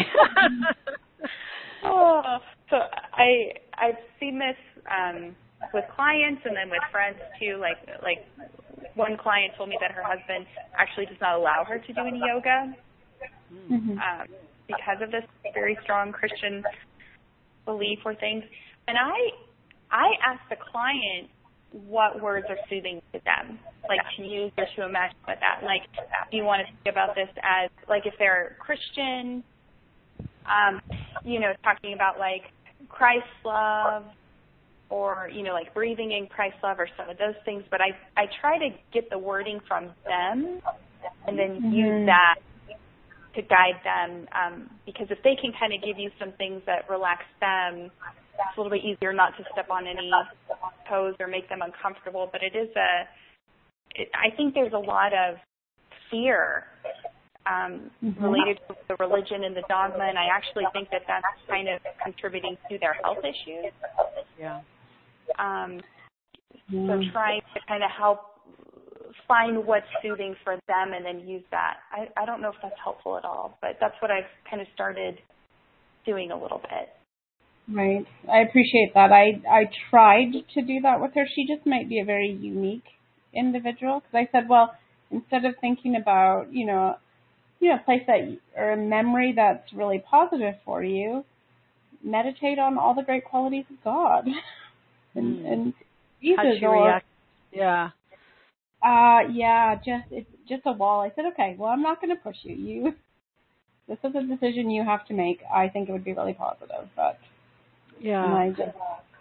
oh, so I I've seen this um, with clients and then with friends too. Like like one client told me that her husband actually does not allow her to do any yoga Mm-hmm. um, because of this very strong Christian belief or things. And I I asked the client, what words are soothing to them, like to use or to imagine with that. Like, do you want to think about this as, like, if they're Christian, um, you know, talking about, like, Christ's love, or, you know, like breathing in Christ's love or some of those things. But I, I try to get the wording from them and then mm-hmm. use that to guide them, um, because if they can kind of give you some things that relax them, it's a little bit easier not to step on any toes or make them uncomfortable. But it is a, it, I think there's a lot of fear um, mm-hmm. related to the religion and the dogma, and I actually think that that's kind of contributing to their health issues. Yeah. Um, mm. So trying to kind of help find what's soothing for them and then use that. I, I don't know if that's helpful at all, but that's what I've kind of started doing a little bit. Right. I appreciate that. I I tried to do that with her. She just might be a very unique individual, because I said, well, instead of thinking about, you know, you know, a place that, or a memory that's really positive for you, meditate on all the great qualities of God. and, mm. and How'd she or, react? Yeah. Uh, yeah, just it's just a wall. I said, okay, well, I'm not going to push you. You, this is a decision you have to make. I think it would be really positive, but yeah. And I just,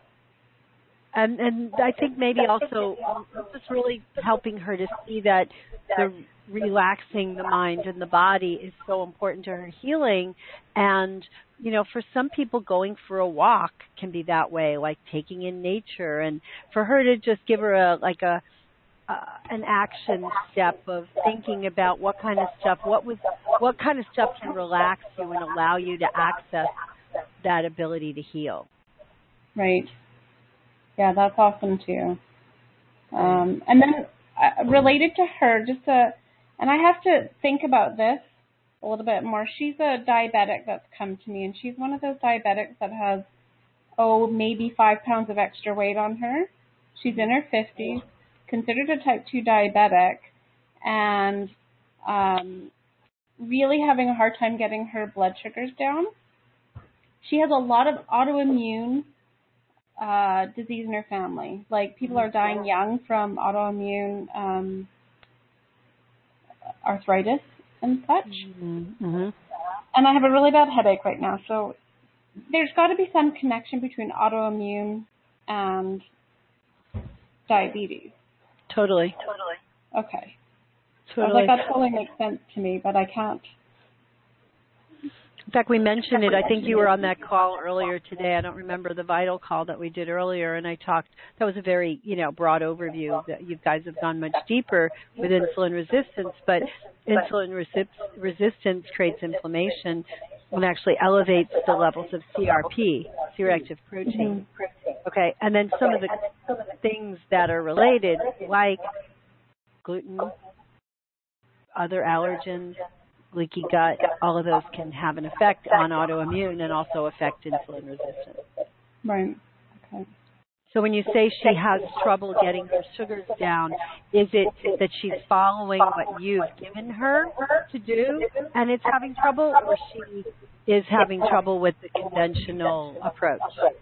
And and I think maybe also just really helping her to see that the relaxing the mind and the body is so important to her healing. And, you know, for some people, going for a walk can be that way, like taking in nature. And for her to just give her a like a uh, an action step of thinking about what kind of stuff, what was, what kind of stuff can relax you and allow you to access that ability to heal. Right. Yeah, that's awesome too. Um, and then uh, related to her, just a, and I have to think about this a little bit more. She's a diabetic that's come to me, and she's one of those diabetics that has, oh, maybe five pounds of extra weight on her. She's in her fifties, considered a type two diabetic, and um, really having a hard time getting her blood sugars down. She has a lot of autoimmune uh, disease in her family. Like, people are dying young from autoimmune um, arthritis and such. Mm-hmm. And I have a really bad headache right now, so there's got to be some connection between autoimmune and diabetes. Totally. Totally. Okay. Totally. I was like, that totally makes sense to me, but I can't. In fact, we mentioned it. I think you were on that call earlier today. I don't remember the Vital call that we did earlier, and I talked. That was a very, you know, broad overview. That you guys have gone much deeper with insulin resistance, but insulin resi- resistance creates inflammation and actually elevates the levels of C R P, C-reactive protein. Okay, and then some of the things that are related, like gluten, other allergens, leaky gut, all of those can have an effect on autoimmune and also affect insulin resistance. Right. Okay. So when you say she has trouble getting her sugars down, is it that she's following what you've given her to do and it's having trouble, or she is having trouble with the conventional approach?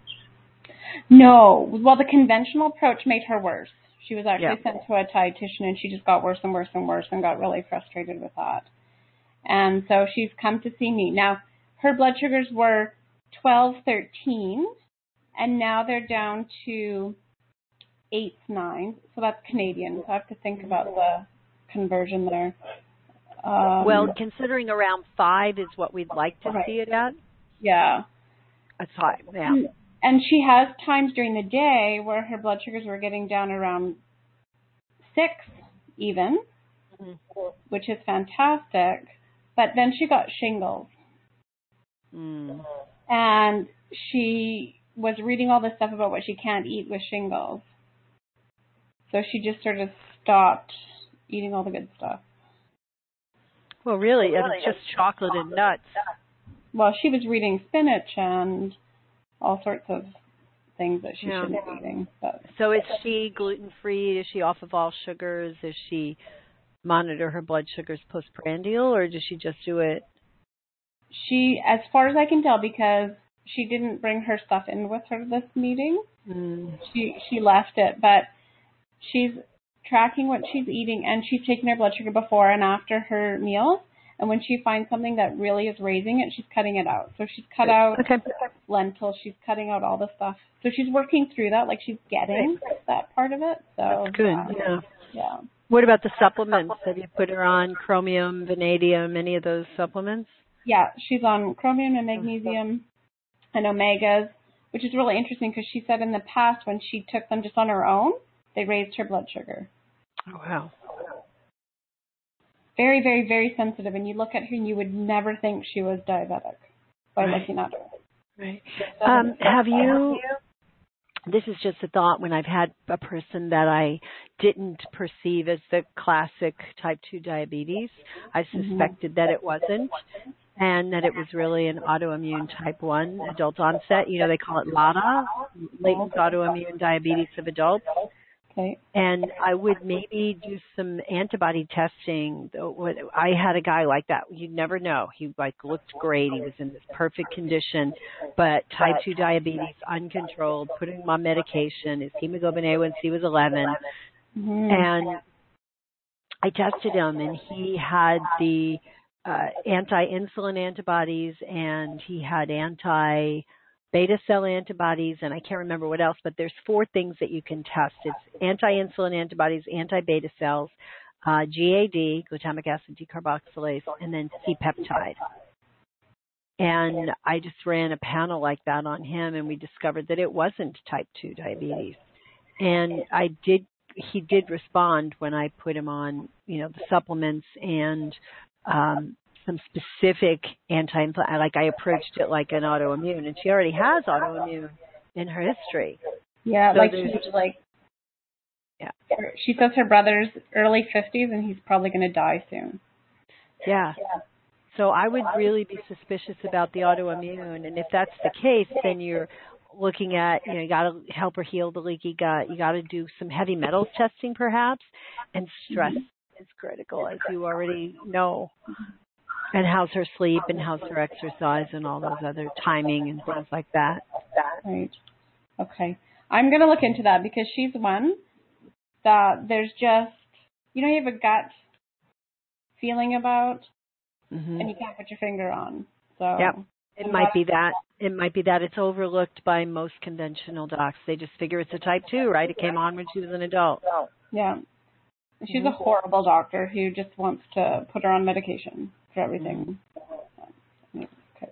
No. Well, the conventional approach made her worse. She was actually Yeah. sent to a dietitian, and she just got worse and worse and worse and got really frustrated with that. And so she's come to see me. Now, her blood sugars were twelve thirteen, and now they're down to eight nine. So that's Canadian. So I have to think about the conversion there. Um, well, considering around five is what we'd like to right. see it at. Yeah. That's high, yeah. And, and she has times during the day where her blood sugars were getting down around six even, mm-hmm. which is fantastic. But then she got shingles. Mm. And she was reading all this stuff about what she can't eat with shingles. So she just sort of stopped eating all the good stuff. Well, really, and it's just chocolate and nuts. Well, she was reading spinach and all sorts of things that she yeah. shouldn't be eating. But. So is she gluten-free? Is she off of all sugars? Is she monitor her blood sugars postprandial, or does she just do it? She, as far as I can tell, because she didn't bring her stuff in with her this meeting, mm. she she left it. But she's tracking what she's eating, and she's taking her blood sugar before and after her meals. And when she finds something that really is raising it, she's cutting it out. So she's cut out okay. lentils. She's cutting out all the stuff. So she's working through that, like she's getting that part of it. So that's good. Yeah. yeah. yeah. What about the supplements? Have you put her on chromium, vanadium, any of those supplements? Yeah, she's on chromium and magnesium and omegas, which is really interesting because she said in the past when she took them just on her own, they raised her blood sugar. Oh, wow. Very, very, very sensitive. And you look at her and you would never think she was diabetic by right. looking at her. Right. Um, have you, this is just a thought, when I've had a person that I didn't perceive as the classic type two diabetes, I suspected mm-hmm. that it wasn't, and that it was really an autoimmune type one adult onset. You know, they call it LADA, latent autoimmune diabetes of adults. Okay. And I would maybe do some antibody testing. I had a guy like that. You'd never know. He like looked great. He was in this perfect condition, but type two diabetes, uncontrolled, putting him on medication. His hemoglobin A one C was eleven. Mm-hmm. And I tested him, and he had the uh, anti-insulin antibodies, and he had anti beta cell antibodies, and I can't remember what else, but there's four things that you can test. It's anti-insulin antibodies, anti-beta cells, uh, G A D, glutamic acid decarboxylase, and then C-peptide. And I just ran a panel like that on him, and we discovered that it wasn't type two diabetes. And I did, he did respond when I put him on, you know, the supplements and um some specific anti-inflammatory, like I approached it like an autoimmune, and she already has autoimmune in her history. Yeah, so like she's like, yeah. She says her brother's early fifties, and he's probably going to die soon. Yeah. yeah. So I would really be suspicious about the autoimmune, and if that's the case, then you're looking at, you know, you got to help her heal the leaky gut. You got to do some heavy metals testing, perhaps, and stress mm-hmm. is critical, as you already know. And how's her sleep, and how's her exercise, and all those other timing and things like that. Right. Okay. I'm going to look into that, because she's one that there's just, you know, you have a gut feeling about, mm-hmm. and you can't put your finger on. So yep. It might be that. It might be that it's overlooked by most conventional docs. They just figure it's a type two, right? It came on when she was an adult. Yeah. She's mm-hmm. a horrible doctor who just wants to put her on medication for everything. Okay.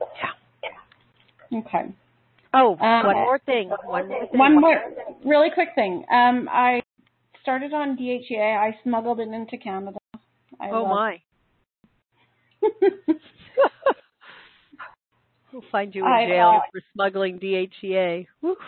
Yeah. Okay. Oh, um, one more thing. One more thing. One more really quick thing. Um, I started on D H E A. I smuggled it into Canada. I oh, my. We'll find you in I, jail uh, for smuggling D H E A.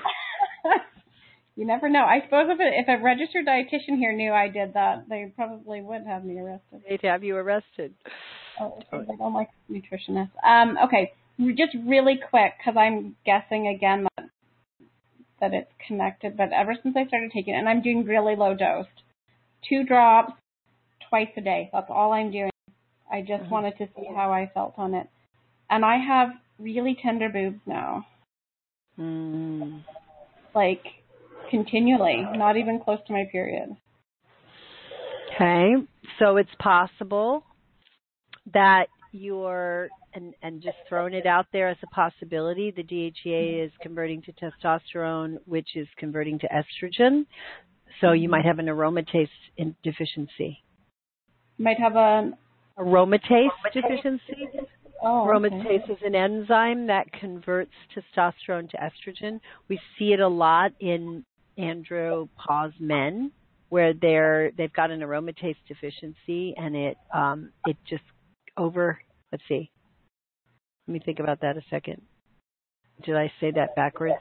You never know. I suppose if a, if a registered dietitian here knew I did that, they probably would have me arrested. They'd have you arrested. Oh, okay. I don't like nutritionists. Um, okay, just really quick, because I'm guessing again that that it's connected. But ever since I started taking it, and I'm doing really low dose, two drops twice a day. That's all I'm doing. I just mm-hmm. wanted to see how I felt on it, and I have really tender boobs now. Mm. Like. Continually, not even close to my period. Okay, so it's possible that you're, and, and just throwing it out there as a possibility, the D H E A is converting to testosterone, which is converting to estrogen. So you might have an aromatase in deficiency. You might have a aromatase deficiency. Oh, aromatase okay. is an enzyme that converts testosterone to estrogen. We see it a lot in andropause men, where they're they've got an aromatase deficiency, and it um it just over let's see let me think about that a second. Did I say that backwards?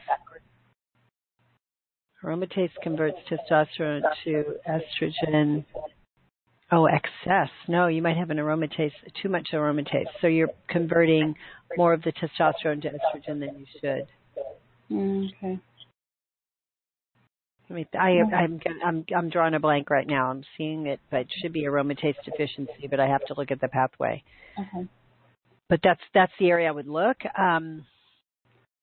Aromatase converts testosterone to estrogen. Oh, excess. No, you might have an aromatase, too much aromatase. So you're converting more of the testosterone to estrogen than you should. Mm, okay. I mean, I, I'm, I'm, I'm drawing a blank right now. I'm seeing it, but it should be aromatase deficiency, but I have to look at the pathway. Okay. But that's that's the area I would look. Um,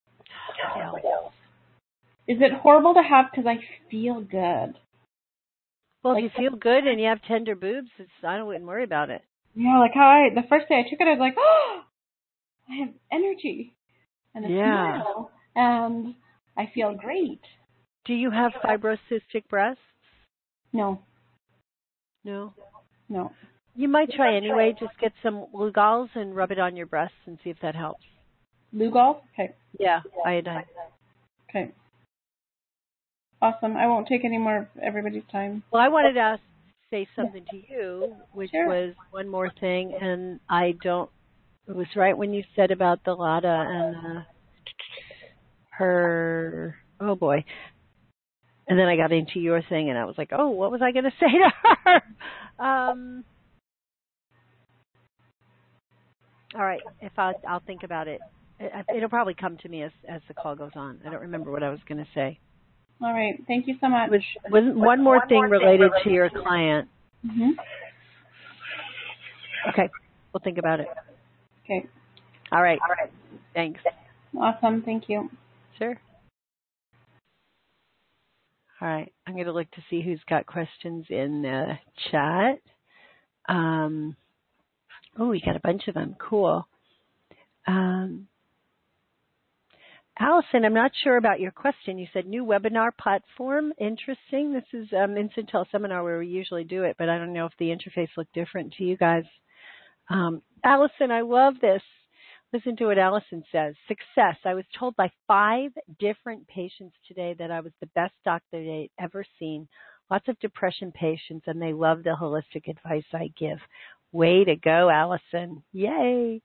Is it horrible to have because I feel good? Well, like, if you feel good and you have tender boobs, it's, I don't wouldn't worry about it. You know, like how I, the first day I took it, I was like, oh, I have energy and a Yeah. smile, and I feel great. Do you have fibrocystic breasts? No. No. No. You might try anyway. Just get some Lugol's and rub it on your breasts and see if that helps. Lugol? Okay. Yeah, iodine. Okay. Awesome. I won't take any more of everybody's time. Well, I wanted to ask, say something to you, which Sure. was one more thing, and I don't, it was right when you said about the Lada and uh, her, oh boy. And then I got into your thing, and I was like, oh, what was I going to say to her? Um, all right, if I, I'll think about it. it. It'll probably come to me as, as the call goes on. I don't remember what I was going to say. All right. Thank you so much. Was, was one more thing related to your client. Mm-hmm. Okay, we'll think about it. Okay. All right. All right. Thanks. Awesome. Thank you. Sure. All right. I'm going to look to see who's got questions in the chat. Um, oh, we got a bunch of them. Cool. Um, Allison, I'm not sure about your question. You said new webinar platform. Interesting. This is um, Instant Teleseminar where we usually do it, but I don't know if the interface looked different to you guys. Um, Allison, I love this. Listen to what Allison says. Success. I was told by five different patients today that I was the best doctor they'd ever seen. Lots of depression patients, and they love the holistic advice I give. Way to go, Allison. Yay.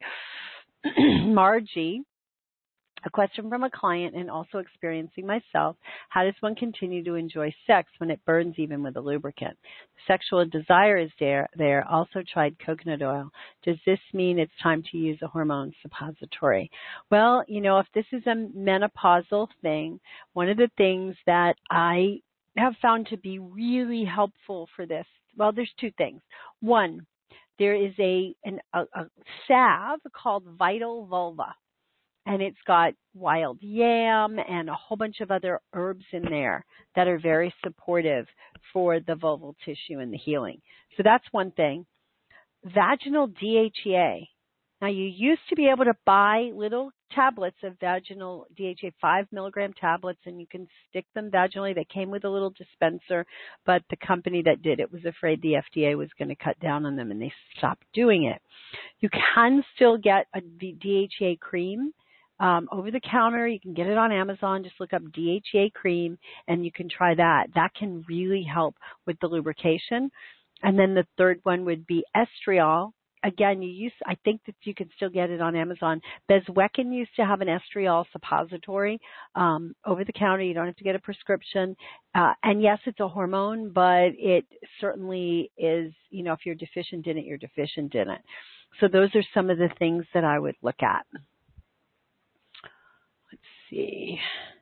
Margie. A question from a client and also experiencing myself. How does one continue to enjoy sex when it burns even with a lubricant? Sexual desire is there. There. Also tried coconut oil. Does this mean it's time to use a hormone suppository? Well, you know, if this is a menopausal thing, one of the things that I have found to be really helpful for this, well, there's two things. One, there is a, an, a, a salve called Vital Vulva. And it's got wild yam and a whole bunch of other herbs in there that are very supportive for the vulval tissue and the healing. So that's one thing. Vaginal D H E A. Now, you used to be able to buy little tablets of vaginal D H E A, five milligram tablets, and you can stick them vaginally. They came with a little dispenser, but the company that did it was afraid the F D A was going to cut down on them, and they stopped doing it. You can still get a D H E A cream. Um, over the counter. You can get it on Amazon. Just look up D H E A cream and you can try that. That can really help with the lubrication. And then the third one would be estriol. Again, you use, I think that you can still get it on Amazon. Bezwecken used to have an estriol suppository um, over the counter. You don't have to get a prescription. Uh, and yes, it's a hormone, but it certainly is, you know, if you're deficient in it, you're deficient in it. So those are some of the things that I would look at. Let's see.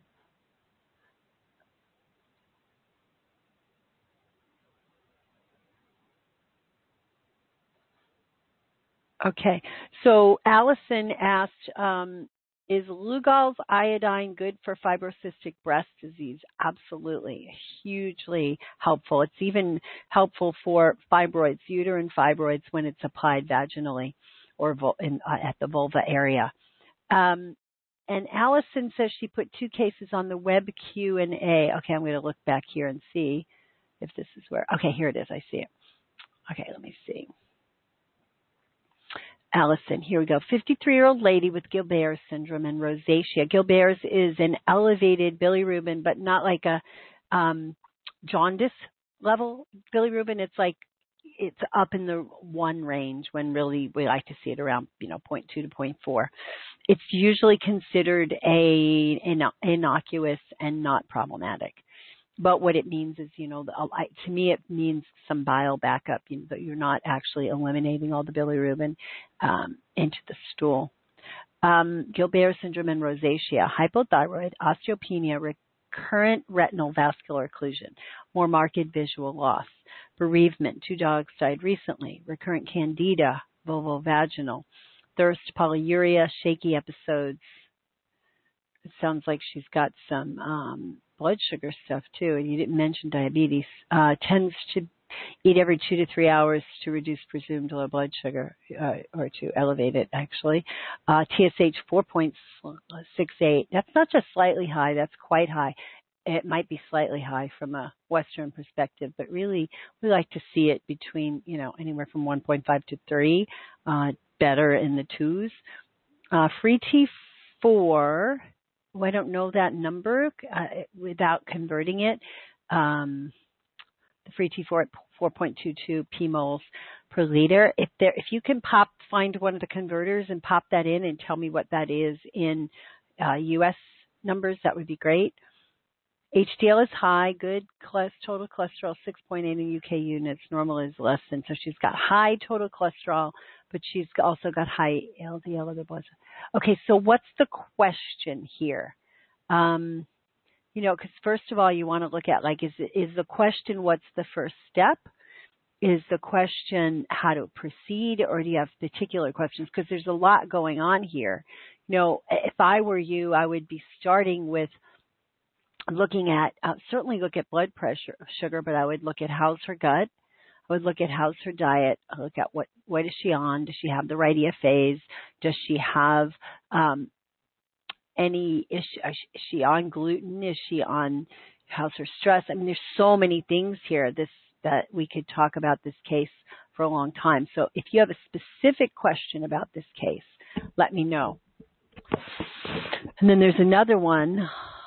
Okay, so Allison asked, um, is Lugol's iodine good for fibrocystic breast disease? Absolutely, hugely helpful. It's even helpful for fibroids, uterine fibroids, when it's applied vaginally or in, uh, at the vulva area. Um, And Allison says she put two cases on the web Q and A. Okay, I'm going to look back here and see if this is where. Okay, here it is. I see it. Okay, let me see. Allison, here we go. fifty-three-year-old lady with Gilbert syndrome and rosacea. Gilbert's is an elevated bilirubin, but not like a um, jaundice level bilirubin. It's like it's up in the one range when really we like to see it around, you know, zero point two to zero point four. It's usually considered a innocuous and not problematic. But what it means is, you know, to me it means some bile backup. You know, that you're not actually eliminating all the bilirubin um, into the stool. Um, Gilbert syndrome and rosacea, hypothyroid, osteopenia, recurrent retinal vascular occlusion, more marked visual loss, bereavement, two dogs died recently, recurrent candida, vulvovaginal, thirst, polyuria, shaky episodes. It sounds like she's got some um, blood sugar stuff too, and you didn't mention diabetes, uh, tends to eat every two to three hours to reduce presumed low blood sugar, uh, or to elevate it, actually. Uh, T S H four point six eight. That's not just slightly high, that's quite high. It might be slightly high from a Western perspective, but really we like to see it between, you know, anywhere from one point five to three, uh, better in the twos. Uh, free T four, well, I don't know that number uh, without converting it. Um, the free T four at four point two two pmoles per liter. If there, if you can pop, find one of the converters and pop that in and tell me what that is in uh, U S numbers, that would be great. H D L is high, good total cholesterol, six point eight in U K units. Normal is less than, so she's got high total cholesterol, but she's also got high L D L, other blood. Okay, so what's the question here? Um, you know, because first of all, you want to look at, like, is is the question what's the first step? Is the question how to proceed, or do you have particular questions? Because there's a lot going on here. You know, if I were you, I would be starting with looking at, uh, certainly look at blood pressure, sugar, but I would look at how's her gut. I would look at how's her diet. I look at what, what is she on? Does she have the right E F As? Does she have um, any, is she, is she on gluten? Is she on, how's her stress? I mean, there's so many things here this that we could talk about this case for a long time. So if you have a specific question about this case, let me know. And then there's another one.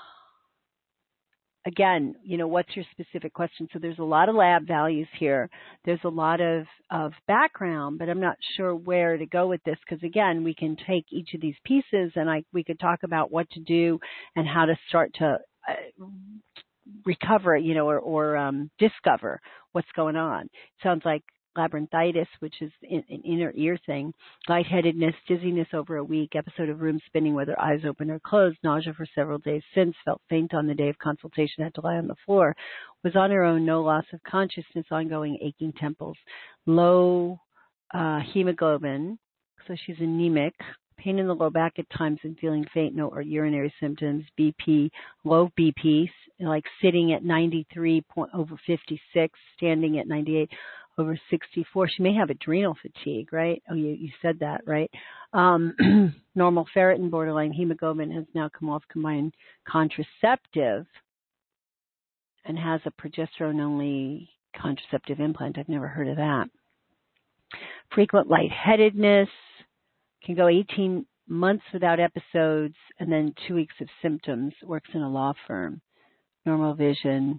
Again, you know, what's your specific question? So there's a lot of lab values here. There's a lot of, of background, but I'm not sure where to go with this because, again, we can take each of these pieces and I we could talk about what to do and how to start to uh, recover, you know, or, or um, discover what's going on. It sounds like labyrinthitis, which is an inner ear thing, lightheadedness, dizziness over a week, episode of room spinning with her eyes open or closed, nausea for several days since, felt faint on the day of consultation, had to lie on the floor, was on her own, no loss of consciousness, ongoing aching temples, low uh, hemoglobin, so she's anemic, pain in the low back at times and feeling faint, no or urinary symptoms, B P, low B P, like sitting at ninety-three point, over fifty-six, standing at ninety-eight, over sixty-four. She may have adrenal fatigue, right? Oh, you, you said that, right? Um, normal ferritin, borderline hemoglobin has now come off combined contraceptive and has a progesterone-only contraceptive implant. I've never heard of that. Frequent lightheadedness, can go eighteen months without episodes, and then two weeks of symptoms, works in a law firm. Normal vision.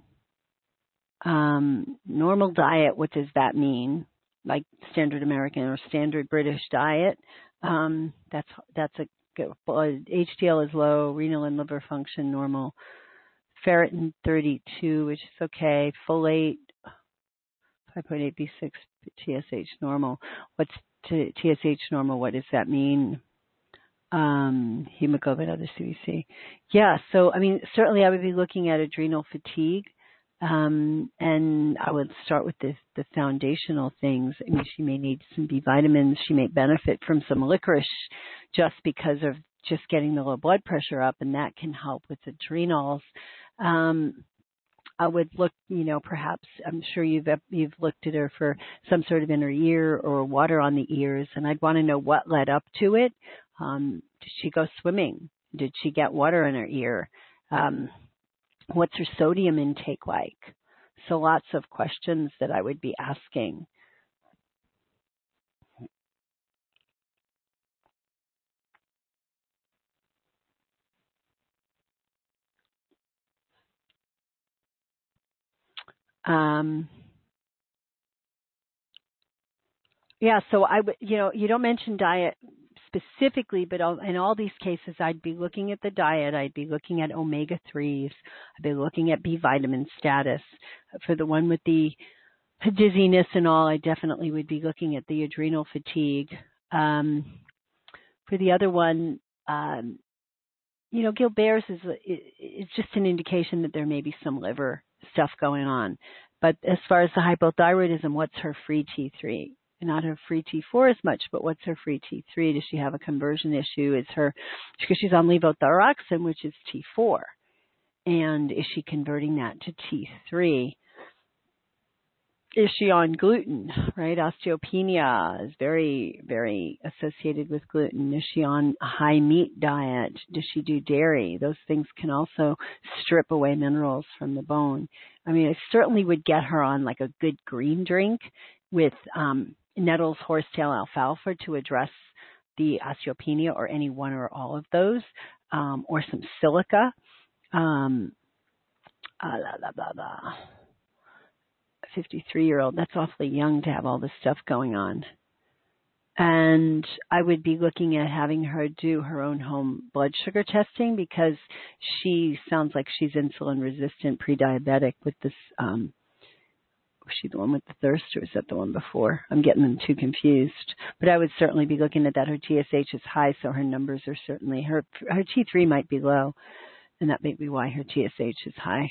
Um, normal diet, what does that mean? Like standard American or standard British diet. Um, that's that's a good. H D L is low, renal and liver function normal. Ferritin thirty-two, which is okay. Folate five point eight B six, T S H normal. What's T S H normal? What does that mean? Um, hemoglobin, other C B C. Yeah, so I mean, certainly I would be looking at adrenal fatigue. Um, and I would start with the, the foundational things. I mean, she may need some B vitamins. She may benefit from some licorice just because of just getting the low blood pressure up, and that can help with adrenals. Um, I would look, you know, perhaps, I'm sure you've you've looked at her for some sort of inner ear or water on the ears, and I'd want to know what led up to it. Um, did she go swimming? Did she get water in her ear? Um, what's her sodium intake like? So lots of questions that I would be asking. Um, yeah, so I would, you know, you don't mention diet specifically, but in all these cases, I'd be looking at the diet. I'd be looking at omega threes. I'd be looking at B vitamin status. For the one with the dizziness and all, I definitely would be looking at the adrenal fatigue. Um, for the other one, um, you know, Gilbert's is it's just an indication that there may be some liver stuff going on. But as far as the hypothyroidism, what's her free T three? Not her free T four as much, but what's her free T three? Does she have a conversion issue? Is her, because she's on levothyroxine, which is T four. And is she converting that to T three? Is she on gluten, right? Osteopenia is very, very associated with gluten. Is she on a high meat diet? Does she do dairy? Those things can also strip away minerals from the bone. I mean, I certainly would get her on like a good green drink with um, nettles, horsetail, alfalfa to address the osteopenia or any one or all of those, um, or some silica. Um, uh, blah, blah, blah, blah. fifty-three-year-old, that's awfully young to have all this stuff going on. And I would be looking at having her do her own home blood sugar testing because she sounds like she's insulin resistant, pre-diabetic with this, um, was she the one with the thirst or is that the one before? I'm getting them too confused. But I would certainly be looking at that. Her T S H is high, so her numbers are certainly, her, her T three might be low, and that may be why her T S H is high.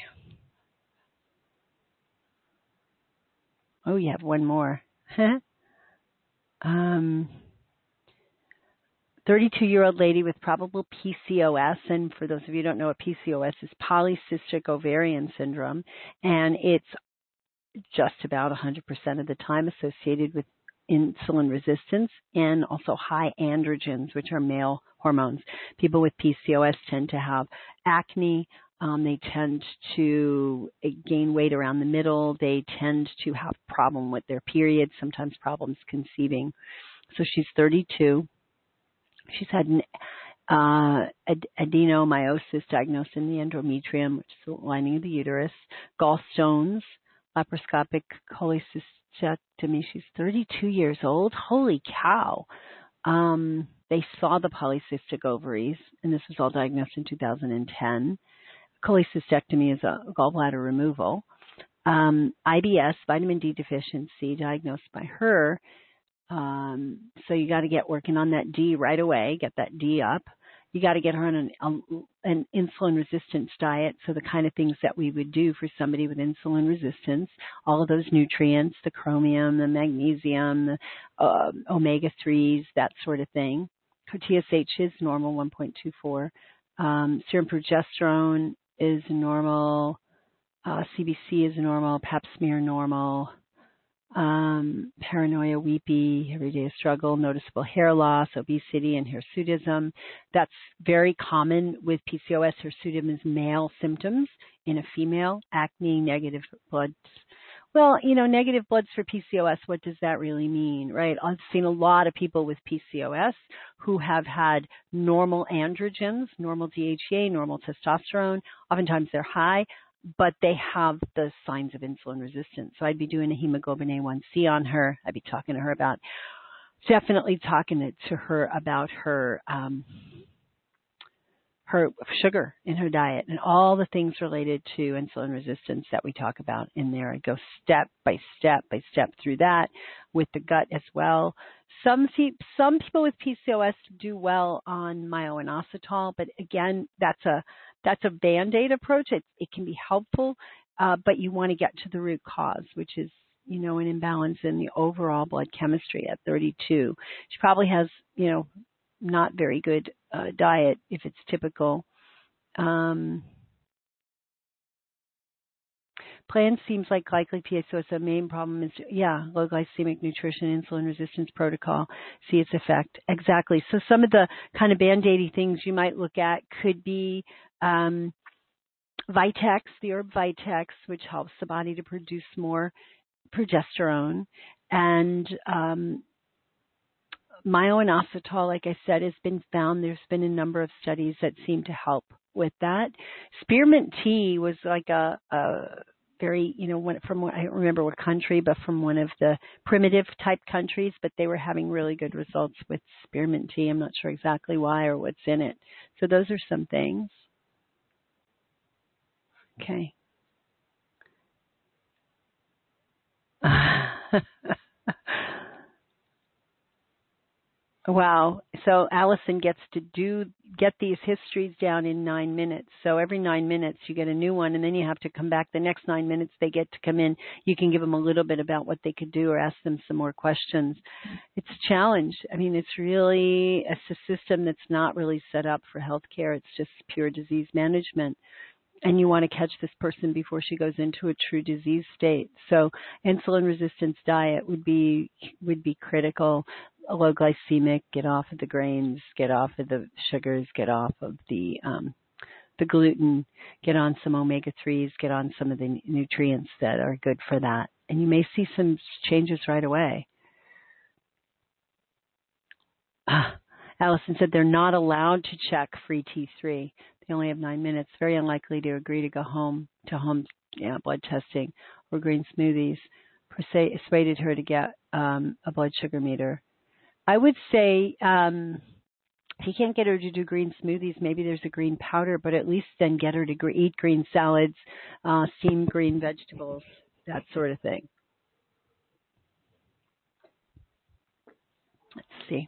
Oh, you have one more. um, thirty-two-year-old lady with probable P C O S, and for those of you who don't know what P C O S is, polycystic ovarian syndrome, and it's just about one hundred percent of the time associated with insulin resistance and also high androgens, which are male hormones. People with P C O S tend to have acne. Um, they tend to gain weight around the middle. They tend to have a problem with their period, sometimes problems conceiving. So she's thirty-two. She's had an uh, ad- adenomyosis diagnosed in the endometrium, which is the lining of the uterus, gallstones, laparoscopic cholecystectomy. She's thirty-two years old. Holy cow. Um, they saw the polycystic ovaries, and this was all diagnosed in two thousand ten. Cholecystectomy is a gallbladder removal. Um, I B S, vitamin D deficiency, diagnosed by her. Um, so you got to get working on that D right away, get that D up. You got to get her on an, um, an insulin resistance diet, so the kind of things that we would do for somebody with insulin resistance, all of those nutrients, the chromium, the magnesium, the uh, omega threes, that sort of thing. Her T S H is normal, one point two four. Um, serum progesterone is normal. Uh, C B C is normal. Pap smear normal. Um, paranoia, weepy, everyday struggle, noticeable hair loss, obesity, and hirsutism. That's very common with P C O S. Hirsutism is male symptoms in a female. Acne, negative bloods. Well, you know, negative bloods for P C O S, what does that really mean, right? I've seen a lot of people with P C O S who have had normal androgens, normal D H E A, normal testosterone. Oftentimes they're high, but they have the signs of insulin resistance. So I'd be doing a hemoglobin A one C on her. I'd be talking to her about, definitely talking to her about her, um, her sugar in her diet and all the things related to insulin resistance that we talk about in there. I go step by step by step through that with the gut as well. Some some people with P C O S do well on myo-inositol, but again, that's a that's a Band-Aid approach. It, it can be helpful, uh, but you want to get to the root cause, which is, you know, an imbalance in the overall blood chemistry at thirty-two. She probably has, you know, not very good uh, diet if it's typical. Um, plan seems like likely P C O S. The main problem is, yeah, low glycemic nutrition, insulin resistance protocol, see its effect. Exactly. So some of the kind of Band-Aid-y things you might look at could be um, Vitex, the herb Vitex, which helps the body to produce more progesterone, and um, myo-inositol, like I said, has been found. There's been a number of studies that seem to help with that. Spearmint tea was like a, a very, you know, one, from what, I don't remember what country, but from one of the primitive type countries, but they were having really good results with spearmint tea. I'm not sure exactly why or what's in it. So those are some things. Okay. Wow. So Allison gets to do get these histories down in nine minutes. So every nine minutes you get a new one, and then you have to come back the next nine minutes. They get to come in. You can give them a little bit about what they could do or ask them some more questions. It's a challenge. I mean, it's really it's a system that's not really set up for healthcare. It's just pure disease management. and you want to catch this person before she goes into a true disease state. So insulin resistance diet would be would be critical. Low glycemic, get off of the grains, get off of the sugars, get off of the um, the gluten, get on some omega threes, get on some of the nutrients that are good for that. And you may see some changes right away. Ah, Allison said they're not allowed to check free T three. They only have nine minutes. Very unlikely to agree to go home to home yeah, blood testing or green smoothies. Persuaded her to get um, a blood sugar meter. I would say um, if you can't get her to do green smoothies, maybe there's a green powder, but at least then get her to gre- eat green salads, uh, steamed green vegetables, that sort of thing. Let's see.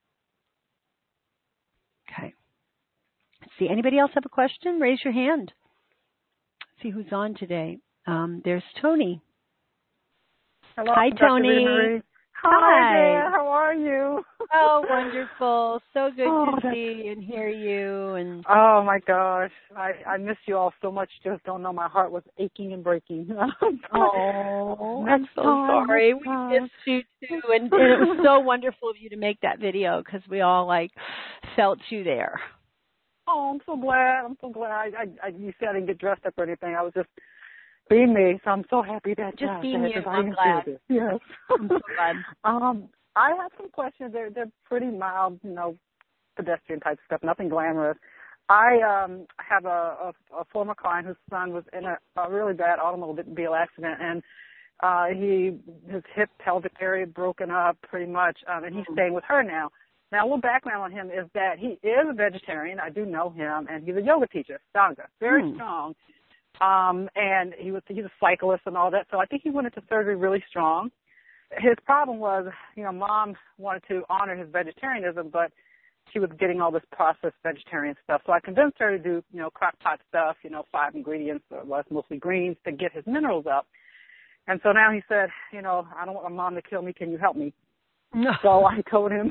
Okay. Let's see. Anybody else have a question? Raise your hand. Let's see who's on today. Um, there's Tony. Hello, Hi, Doctor Tony. Rita Marie. Hi, Hi there. How are you? Oh, wonderful. So good oh, to that's... see and hear you. And Oh, my gosh. I, I miss you all so much. You just don't know. My heart was aching and breaking. oh, next I'm so time, sorry. next We time. missed you, too. And, and it was so wonderful of you to make that video because we all, like, felt you there. Oh, I'm so glad. I'm so glad. I, I, I, you said I didn't get dressed up or anything. I was just being me, so I'm so happy that Just uh, being that you. everybody I'm glad. did it. Yes. I'm so glad. um, I have some questions. They're they're pretty mild, you know, pedestrian type stuff. Nothing glamorous. I um have a, a, a former client whose son was in a, a really bad automobile accident, and uh, he his hip pelvic area broken up pretty much, um, and he's mm-hmm. staying with her now. Now, a little background on him is that he is a vegetarian. I do know him, and he's a yoga teacher, Stanga, very mm. strong. Um, and he was he's a cyclist and all that, so I think he went into surgery really strong. His problem was, you know, Mom wanted to honor his vegetarianism, but she was getting all this processed vegetarian stuff. So I convinced her to do, you know, crock pot stuff, you know, five ingredients, or less, mostly greens, to get his minerals up. And so now he said, you know, I don't want my mom to kill me. Can you help me? No. So I told him.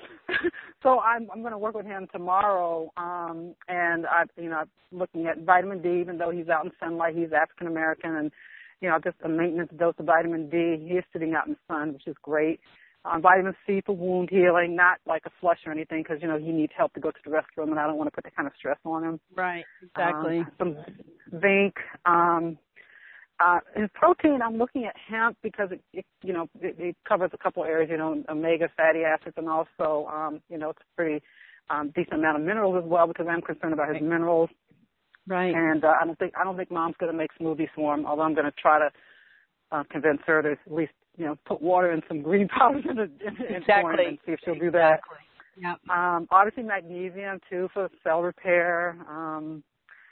so I'm I'm going to work with him tomorrow, um, and I, you know, looking at vitamin D. Even though he's out in sunlight, he's African American, and you know, just a maintenance dose of vitamin D. He is sitting out in the sun, which is great. Um, vitamin C for wound healing, not like a flush or anything, because you know he needs help to go to the restroom, and I don't want to put that kind of stress on him. Right. Exactly. Um, some zinc. Um, Uh, his protein, I'm looking at hemp because it, it you know, it, it covers a couple areas, you know, omega fatty acids, and also, um, you know, it's a pretty um, decent amount of minerals as well, because I'm concerned about his right. minerals. Right. And uh, I don't think I don't think Mom's going to make smoothies for him, although I'm going to try to uh, convince her to at least, you know, put water and some green powders in, in, exactly. for him and see if she'll do that. Exactly. Yep. Um, obviously magnesium too for cell repair. Um,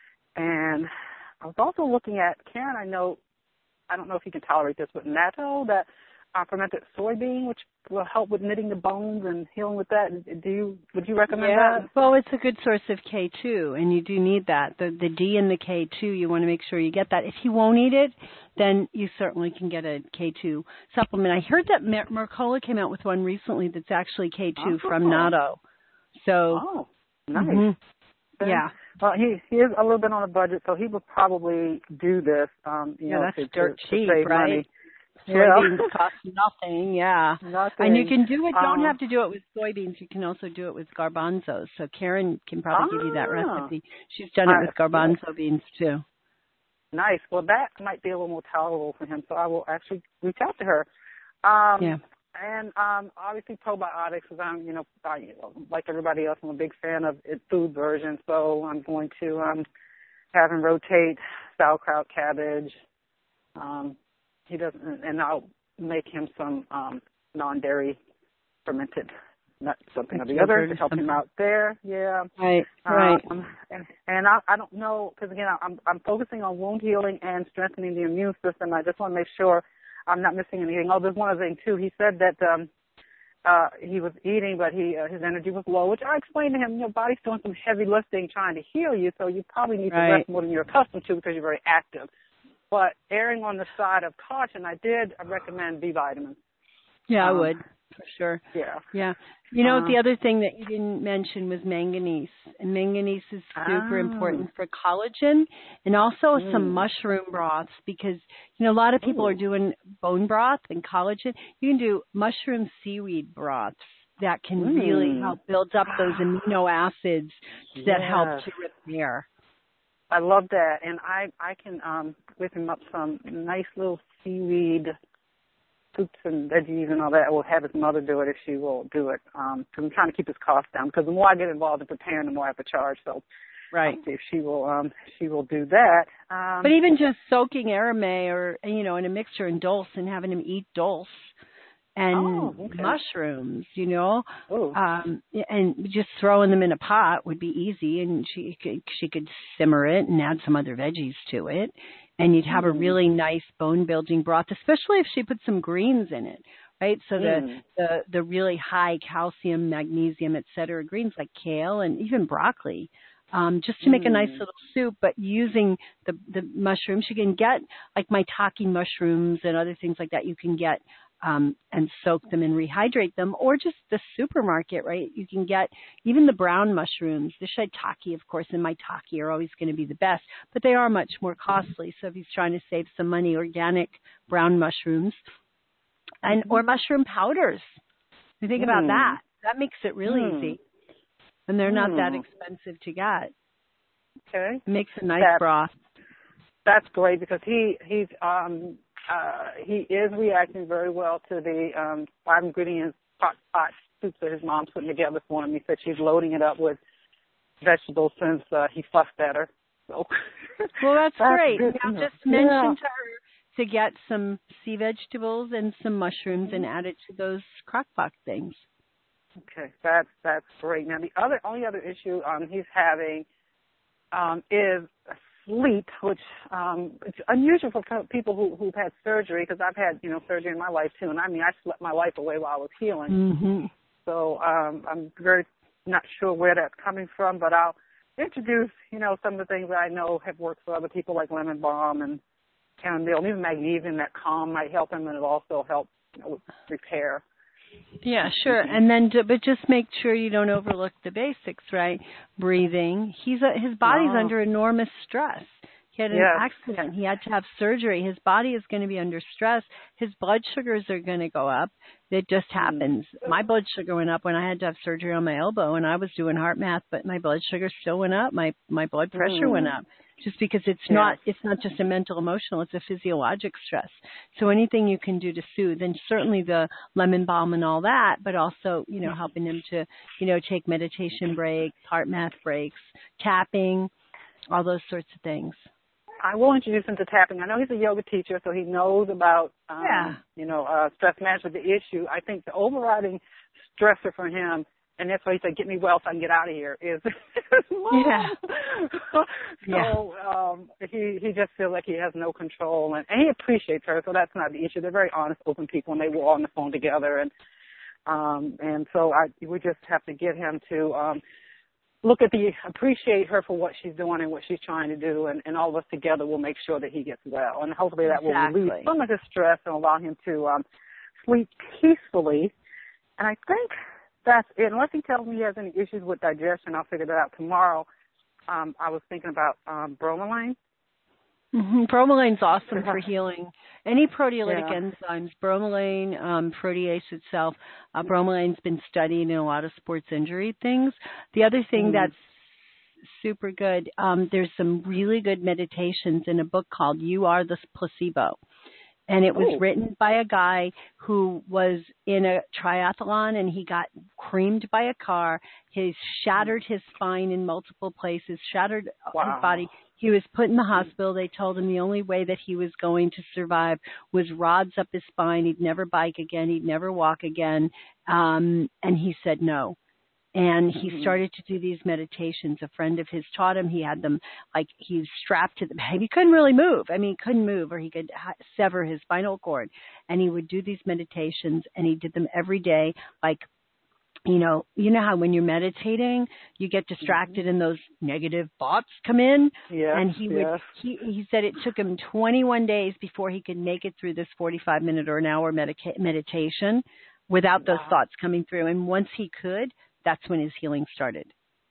and I was also looking at, Karen, I know, I don't know if you can tolerate this, but natto, that uh, fermented soybean, which will help with knitting the bones and healing with that. Do you, would you recommend yeah. that? Well, it's a good source of K two, and you do need that. The the D and the K two, you want to make sure you get that. If you won't eat it, then you certainly can get a K two supplement. I heard that Mer- Mercola came out with one recently that's actually K two oh. from natto. So, oh, nice. Mm-hmm. Yeah. Well, he he is a little bit on a budget, so he would probably do this. Um, you yeah, know, that's to, dirt to, cheap, to save right? money. Soybeans Yeah. cost nothing, yeah. Nothing. And you can do it. Don't um, have to do it with soybeans. You can also do it with garbanzos. So Karen can probably ah, give you that recipe. She's done it with garbanzo beans too. Nice. Well, that might be a little more tolerable for him, so I will actually reach out to her. Um, yeah. And um, obviously probiotics, because I'm, you know, I, like everybody else, I'm a big fan of it, food version. So I'm going to um, have him rotate sauerkraut, cabbage. Um, he doesn't, and I'll make him some um, non-dairy fermented nut, something or the other, to help him out there. Yeah. Right. Right. Um, and and I, I don't know, because again, I'm I'm focusing on wound healing and strengthening the immune system. I just want to make sure I'm not missing anything. Oh, there's one other thing too. He said that um, uh, he was eating, but he uh, his energy was low, which I explained to him. Your body's doing some heavy lifting trying to heal you, so you probably need right. to rest more than you're accustomed to because you're very active. But erring on the side of caution, I did recommend B vitamins. Yeah, um, I would. For sure. Yeah. Yeah. You know, Uh, the other thing that you didn't mention was manganese. And manganese is super oh. important for collagen and also Mm. some mushroom broths because, you know, a lot of people Ooh. are doing bone broth and collagen. You can do mushroom seaweed broths that can Mm. really help build up those amino acids that yes. help to repair. I love that. And I, I can um, whip him up some nice little seaweed soups and veggies and all that. I will have his mother do it if she will do it. Um, cause I'm trying to keep his costs down because the more I get involved in preparing, the more I have to charge. So right. I'll see if she will, um, she will do that. Um, but even just soaking Aramay or, you know, in a mixture in dulse and having him eat dulse and oh, okay. mushrooms, you know, Ooh. um, and just throwing them in a pot would be easy. And she could, she could simmer it and add some other veggies to it. And you'd have mm. a really nice bone-building broth, especially if she put some greens in it, right? So mm. the, the the really high calcium, magnesium, et cetera, greens like kale and even broccoli, um, just to make mm. a nice little soup, but using the, the mushrooms. You can get like maitake mushrooms and other things like that you can get um, and soak them and rehydrate them, or just the supermarket, right? You can get even the brown mushrooms. The shiitake, of course, and maitake are always going to be the best, but they are much more costly. So if he's trying to save some money, organic brown mushrooms and or mushroom powders. You think mm. about that. That makes it really mm. easy. And they're not mm. that expensive to get. Okay. It makes a nice that, broth. That's great because he he's um Uh, he is reacting very well to the um, five ingredients pot pot soups that his mom's putting together for him. He said she's loading it up with vegetables since uh, he fussed at her. So, well, that's, that's great. Good. Now just mention yeah. to her to get some sea vegetables and some mushrooms and add it to those crock pot things. Okay, that's that's great. Now the other only other issue um, he's having um, is sleep, which um, it's unusual for people who, who've had surgery, because I've had, you know, surgery in my life too, and I mean, I slept my life away while I was healing. Mm-hmm. So um, I'm very not sure where that's coming from, but I'll introduce, you know, some of the things that I know have worked for other people, like lemon balm and chamomile, even magnesium. That calm might help him, and it'll also help, you know, with repair. Yeah, sure. And then, but just make sure you don't overlook the basics, right? Breathing. He's a, his body's oh. under enormous stress. He had an yes. accident. He had to have surgery. His body is going to be under stress. His blood sugars are going to go up. It just happens. Mm. My blood sugar went up when I had to have surgery on my elbow, and I was doing heart math, but my blood sugar still went up. My my blood pressure mm. went up. Just because it's yeah. not it's not just a mental emotional, it's a physiologic stress. So anything you can do to soothe, and certainly the lemon balm and all that, but also, you know, helping him to, you know, take meditation breaks, heart math breaks, tapping, all those sorts of things. I will introduce him to tapping. I know he's a yoga teacher, so he knows about, um, yeah. you know, uh, stress management. The issue, I think the overriding stressor for him, and that's why he said, get me well so I can get out of here, is yeah. so yeah. um, he, he just feels like he has no control, and, and he appreciates her, so that's not the issue. They're very honest, open people, and they were all on the phone together, and um, and so I we just have to get him to um, look at the, appreciate her for what she's doing and what she's trying to do, and, and all of us together will make sure that he gets well, and hopefully that exactly. will relieve some of his stress and allow him to um, sleep peacefully. And I think that's it. Unless he tells me he has any issues with digestion, I'll figure that out tomorrow. Um, I was thinking about um, bromelain. Mm-hmm. Bromelain's awesome for healing any proteolytic yeah. enzymes. Bromelain, um, protease itself. Uh, bromelain's been studied in a lot of sports injury things. The other thing mm. that's super good, um, there's some really good meditations in a book called You Are the Placebo. And it was Ooh. written by a guy who was in a triathlon, and he got creamed by a car. He shattered his spine in multiple places, shattered wow. his body. He was put in the hospital. They told him the only way that he was going to survive was rods up his spine. He'd never bike again. He'd never walk again. Um, and he said no. And he mm-hmm. started to do these meditations. A friend of his taught him. He had them, like, he was strapped to the bed. He couldn't really move. I mean, he couldn't move, or he could ha- sever his spinal cord. And he would do these meditations, and he did them every day. Like, you know, you know how when you're meditating, you get distracted mm-hmm. and those negative thoughts come in? Yes, and he would, yes. he, he said it took him twenty-one days before he could make it through this forty-five minute or an hour medica- meditation. without those Wow. thoughts coming through. And once he could, that's when his healing started.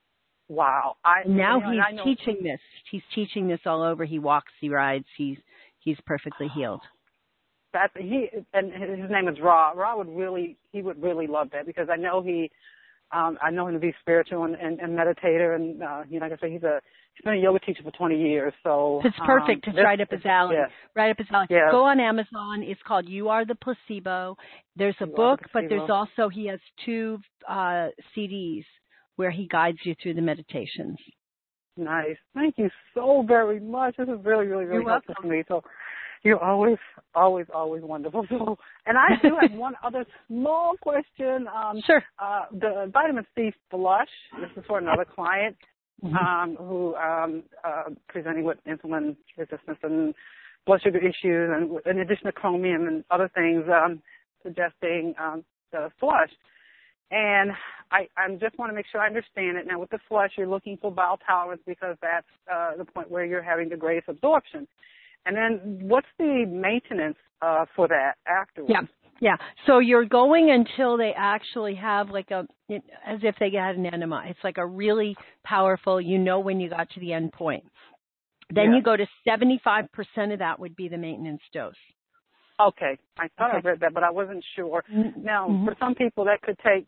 Wow. I, And now you know, he's I know, teaching this. He's teaching this all over. He walks, he rides, he's he's perfectly healed. That he and his name is Ra. Ra would really he would really love that because I know he um I know him to be spiritual and, and, and meditator and uh you know like I said he's a he's been a yoga teacher for twenty years, so it's perfect. um, It's right up his alley. Yeah. Right up his alley. Yeah. Go on Amazon. It's called You Are the Placebo. There's a You Are book, the but there's Placebo. also he has two uh C Ds where he guides you through the meditations. Nice. Thank you so very much. This is really, really, really You're helpful welcome. for me. So you're always, always, always wonderful. So, and I do have one other small question. Um, Sure. Uh, the vitamin C flush. This is for another client Mm-hmm. um, who um, uh, presenting with insulin resistance and blood sugar issues, and in addition to chromium and other things, um, suggesting um, the flush. And I, I just want to make sure I understand it. Now, with the flush, you're looking for bowel tolerance because that's uh, the point where you're having the greatest absorption. And then what's the maintenance uh, for that afterwards? Yeah. Yeah. So you're going until they actually have like a, as if they had an enema. It's like a really powerful, you know when you got to the end point. Then Yeah. you go to seventy-five percent of that would be the maintenance dose. Okay. I thought Okay. I read that, but I wasn't sure. Now, Mm-hmm. for some people, that could take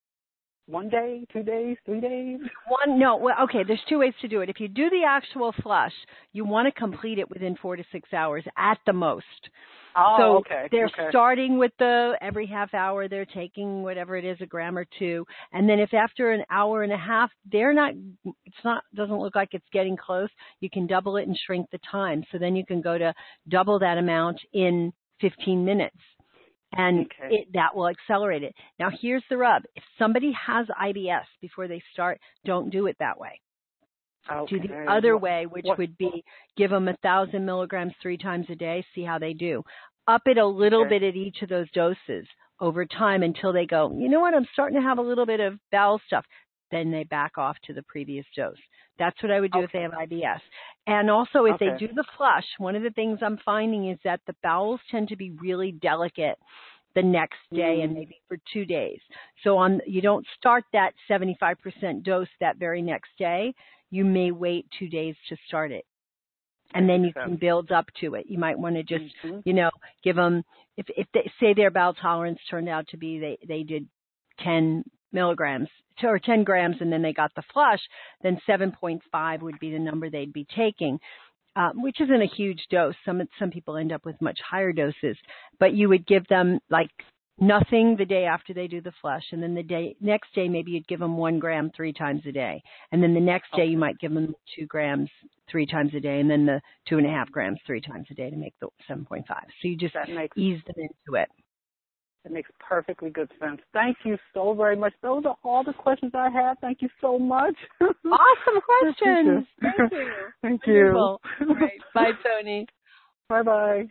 one day, two days, three days. One, no, well, okay, there's two ways to do it. If you do the actual flush, you want to complete it within four to six hours at the most. Oh, so okay. they're okay. starting with the every half hour they're taking whatever it is, a gram or two, and then if after an hour and a half they're not, it's not doesn't look like it's getting close, you can double it and shrink the time. So then you can go to double that amount in fifteen minutes, and Okay. it, that will accelerate it. Now here's the rub: if somebody has I B S before they start, don't do it that way. Okay. Do the other What- way, which what- would be give them a thousand milligrams three times a day, see how they do. Up it a little Okay. bit at each of those doses over time until they go, you know what, I'm starting to have a little bit of bowel stuff. Then they back off to the previous dose. That's what I would do Okay. if they have I B S. And also if Okay. they do the flush, one of the things I'm finding is that the bowels tend to be really delicate the next day Mm. and maybe for two days. So on, you don't start that seventy-five percent dose that very next day. You may wait two days to start it. And then you can build up to it. You might want to just, Mm-hmm. you know, give them, if, if they say their bowel tolerance turned out to be they, they did ten milligrams or ten grams and then they got the flush, then seven point five would be the number they'd be taking, uh, which isn't a huge dose. Some, some people end up with much higher doses, but you would give them like nothing the day after they do the flush, and then the day next day maybe you'd give them one gram three times a day, and then the next day you might give them two grams three times a day, and then the two and a half grams three times a day to make the seven point five. So you just That makes ease them into it. that makes perfectly good sense. Thank you so very much. Those are all the questions I have. Thank you so much. Awesome questions. Thank you. Thank you. Wonderful. All right. Bye, Tony. Bye bye.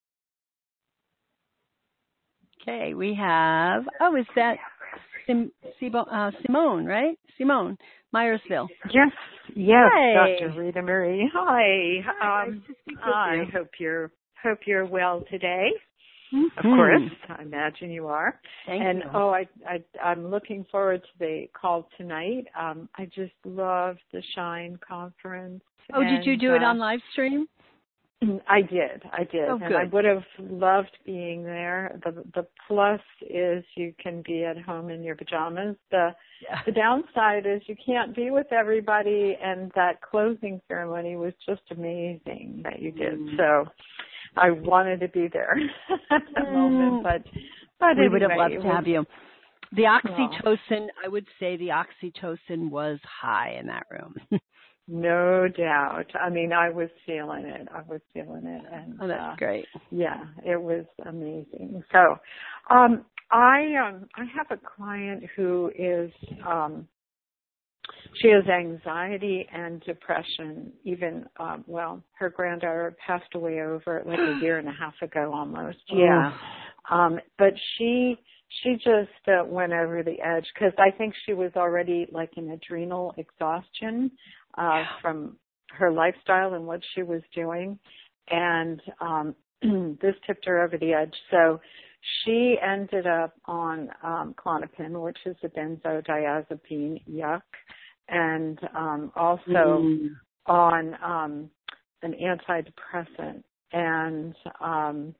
Okay, we have, oh, is that Sim, Simo, uh, Simone, right? Simone, Myersville. Yes, yes, Hi. Doctor Rita Marie. Hi. Hi, Um, nice to speak with I you. hope you're hope you're well today. Mm-hmm. Of course, I imagine you are. Thank and you. oh, I, I I'm looking forward to the call tonight. Um, I just loved the Shine conference. Oh, did you and, do it uh, on live stream? I did, I did, Oh, and I good. would have loved being there. The the plus is you can be at home in your pajamas. The Yeah. the downside is you can't be with everybody, and that closing ceremony was just amazing that you did. Mm. So I wanted to be there at that moment, but but We would have anyway, loved it to was- have you. The oxytocin, I would say the oxytocin was high in that room. No doubt. I mean, I was feeling it. I was feeling it, and Oh, that's uh, great. yeah, it was amazing. So, um, I um, I have a client who is um, she has anxiety and depression. Even um, well, her granddaughter passed away over like a year and a half ago, almost. Yeah, um, but she. She just uh, went over the edge because I think she was already like in adrenal exhaustion uh, Yeah. from her lifestyle and what she was doing. And um, this tipped her over the edge. So she ended up on um, Klonopin, which is a benzodiazepine, yuck, and um, also mm. on um, an antidepressant. And um,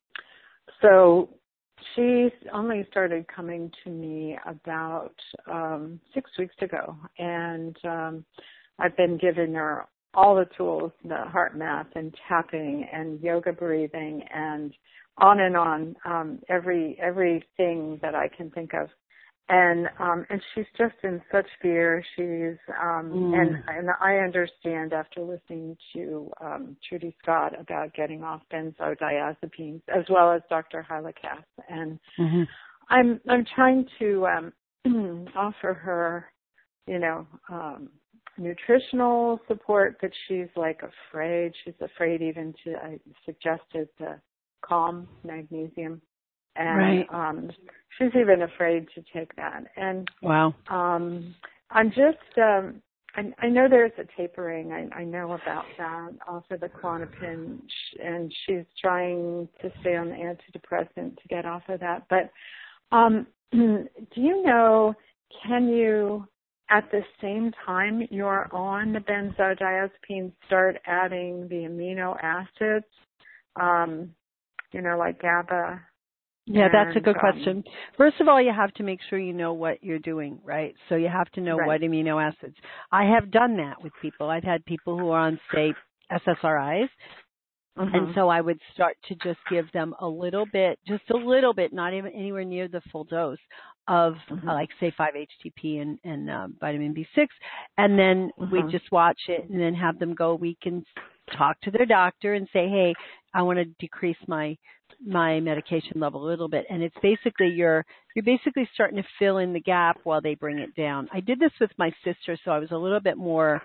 so she only started coming to me about um, six weeks ago, and um, I've been giving her all the tools, the heart math and tapping and yoga breathing and on and on, um, every everything that I can think of. And um, and she's just in such fear. She's um, mm. and and I understand after listening to um, Trudy Scott about getting off benzodiazepines, as well as Doctor Hyla Cass. And mm-hmm. I'm I'm trying to um, offer her, you know, um, nutritional support, but she's like afraid. She's afraid even to. I suggested the Calm magnesium. And right. um, she's even afraid to take that. And wow. um, I'm just, um, I, I know there's a tapering. I, I know about that off of the Klonopin, and she's trying to stay on the antidepressant to get off of that. But um, do you know, can you, at the same time you're on the benzodiazepine, start adding the amino acids, um, you know, like GABA? Yeah, and, that's a good um, question. First of all, you have to make sure you know what you're doing, right? So you have to know right. what amino acids. I have done that with people. I've had people who are on, say, S S R Is, mm-hmm. and so I would start to just give them a little bit, just a little bit, not even anywhere near the full dose of, mm-hmm. uh, like, say, five H T P and, and uh, vitamin B six, and then mm-hmm. we'd just watch it and then have them go a week and talk to their doctor and say, hey, I want to decrease my my medication level a little bit. And it's basically you're you're basically starting to fill in the gap while they bring it down. I did this with my sister, so I was a little bit more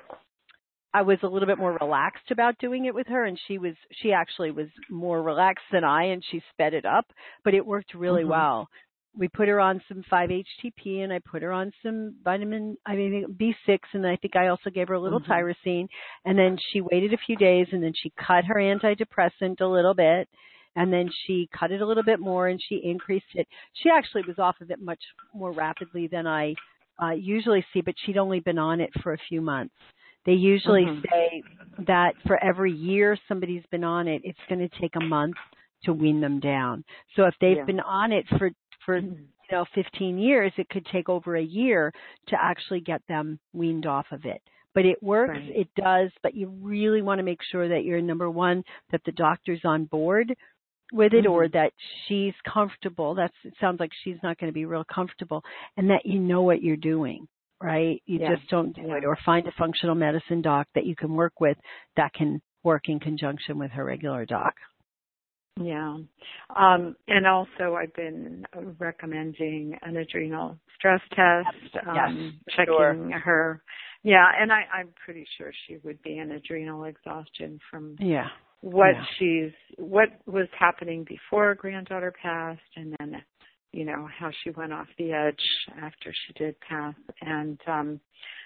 I was a little bit more relaxed about doing it with her, and she was she actually was more relaxed than I, and she sped it up, but it worked really mm-hmm. well. We put her on some five H T P, and I put her on some vitamin, I mean, B six, and I think I also gave her a little mm-hmm. tyrosine. And then she waited a few days, and then she cut her antidepressant a little bit, and then she cut it a little bit more, and she increased it. She actually was off of it much more rapidly than I uh, usually see, but she'd only been on it for a few months. They usually mm-hmm. say that for every year somebody's been on it, it's going to take a month to wean them down. So if they've yeah. been on it for for you know fifteen years, it could take over a year to actually get them weaned off of it. But it works, right. it does, but you really want to make sure that you're, number one, that the doctor's on board with it, mm-hmm. or that she's comfortable. That's it sounds like she's not going to be real comfortable, and that you know what you're doing, right? You yeah. just don't do yeah. it, or find a functional medicine doc that you can work with that can work in conjunction with her regular doc. Yeah. Um, and also I've been recommending an adrenal stress test, um, yes, checking sure. her. Yeah, and I, I'm pretty sure she would be in adrenal exhaustion from yeah. what yeah. she's, what was happening before granddaughter passed, and then, you know, how she went off the edge after she did pass. And um,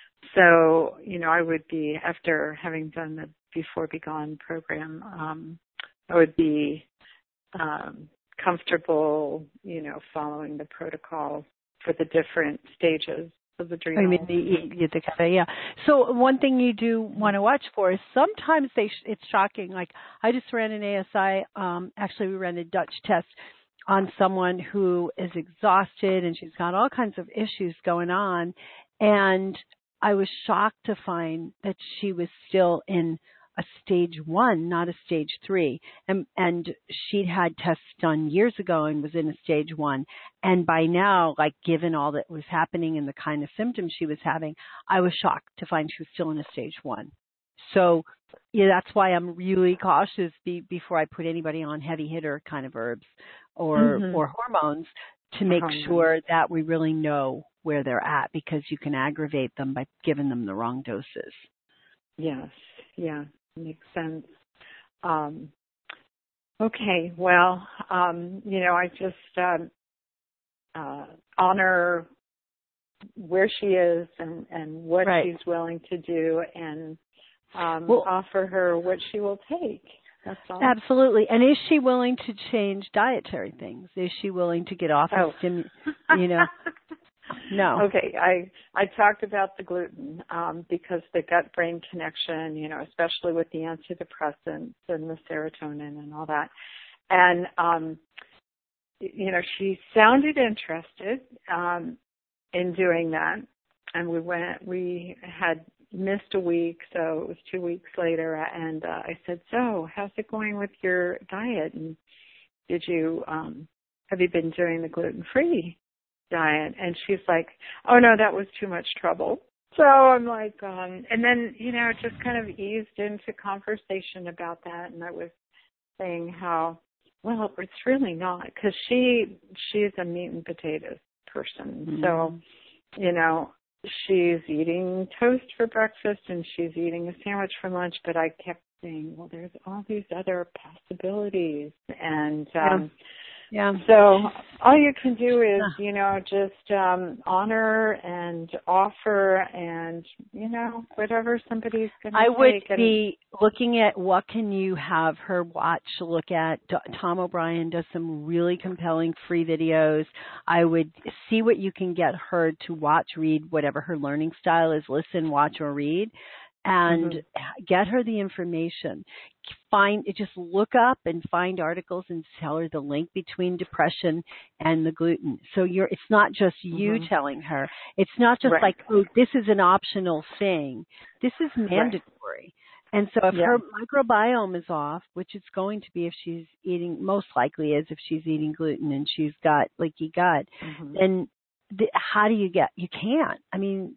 so, you know, I would be, after having done the Before Be Gone program, um, I would be um, comfortable, you know, following the protocol for the different stages of adrenal. I mean, the, the, the, yeah. So one thing you do want to watch for is sometimes they sh- it's shocking. Like I just ran an A S I. Um, actually, we ran a Dutch test on someone who is exhausted and she's got all kinds of issues going on, and I was shocked to find that she was still in a stage one, not a stage three. And, and she'd had tests done years ago and was in a stage one. And by now, like given all that was happening and the kind of symptoms she was having, I was shocked to find she was still in a stage one. So yeah, that's why I'm really cautious be, before I put anybody on heavy hitter kind of herbs or, mm-hmm. or hormones to make hormones. Sure that we really know where they're at, because you can aggravate them by giving them the wrong doses. Yes. Yeah. Makes sense. Um, okay, well, um, you know, I just um, uh, honor where she is and, and what right. she's willing to do, and um, well, offer her what she will take. That's all. Absolutely. And is she willing to change dietary things? Is she willing to get off oh. of stimu- you know? No. Okay, I I talked about the gluten um, because the gut-brain connection, you know, especially with the antidepressants and the serotonin and all that. And, um, you know, she sounded interested um, in doing that. And we went, we had missed a week, so it was two weeks later. And uh, I said, so how's it going with your diet? And did you, um, have you been doing the gluten-free diet? And she's like, oh no, that was too much trouble. So I'm like, um, and then, you know, it just kind of eased into conversation about that. And I was saying how, well, it's really not, because she, she's a meat and potatoes person. Mm-hmm. So, you know, she's eating toast for breakfast and she's eating a sandwich for lunch, but I kept saying, well, there's all these other possibilities. And, um, yeah. yeah. So all you can do is, you know, just um, honor and offer and, you know, whatever somebody's going to take. I would and, be looking at what can you have her watch, look at. Tom O'Brien does some really compelling free videos. I would see what you can get her to watch, read, whatever her learning style is, listen, watch, or read. And mm-hmm. get her the information. Find just look up and find articles and tell her the link between depression and the gluten. So you're it's not just you mm-hmm. telling her. It's not just right. like, oh, this is an optional thing. This is mandatory. Right. And so if yeah. her microbiome is off, which it's going to be if she's eating, most likely is if she's eating gluten and she's got leaky gut, mm-hmm. then the, how do you get? You can't. I mean.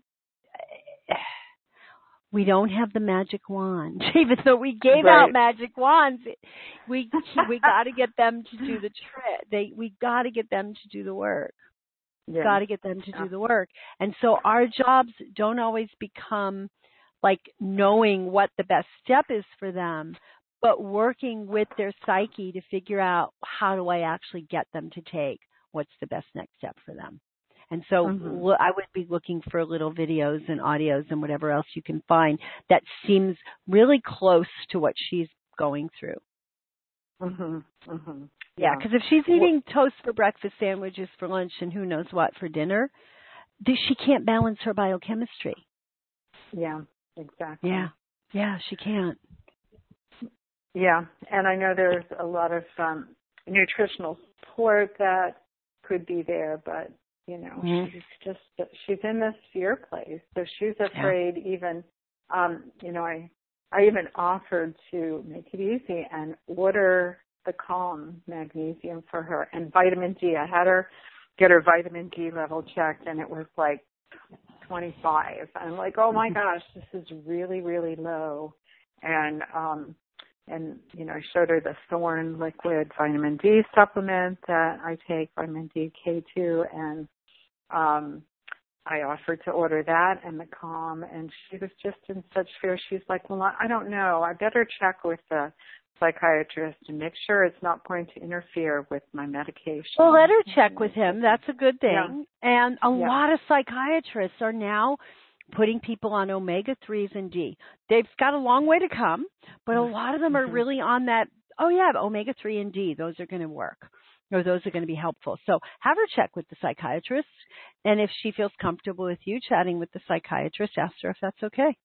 We don't have the magic wand, even though we gave right. out magic wands. We we got to get them to do the trick. They we got to get them to do the work. Yeah. Got to get them to do the work. And so our jobs don't always become like knowing what the best step is for them, but working with their psyche to figure out how do I actually get them to take what's the best next step for them. And so mm-hmm. I would be looking for little videos and audios and whatever else you can find that seems really close to what she's going through. Mm-hmm. Mm-hmm. Yeah, because if she's eating well, toast for breakfast, sandwiches for lunch, and who knows what for dinner, she can't balance her biochemistry. Yeah, exactly. Yeah, yeah, she can't. Yeah, and I know there's a lot of um, nutritional support that could be there, but you know, mm-hmm. she's just, she's in this fear place. So she's afraid yeah. even, um, you know, I, I even offered to make it easy and order the Calm magnesium for her and vitamin D. I had her get her vitamin D level checked and it was like twenty-five. I'm like, oh my gosh, this is really, really low. And, um, and, you know, I showed her the Thorne liquid vitamin D supplement that I take, vitamin D K two, and Um, I offered to order that and the Calm, and she was just in such fear. She's like, well, I don't know. I better check with the psychiatrist and make sure it's not going to interfere with my medication. Well, let her check with him. That's a good thing. Yeah. And a yeah. lot of psychiatrists are now putting people on omega threes and D. They've got a long way to come, but a lot of them are mm-hmm. really on that, oh, yeah, omega three and D. Those are going to work. Or those are going to be helpful. So have her check with the psychiatrist. And if she feels comfortable with you chatting with the psychiatrist, ask her if that's okay.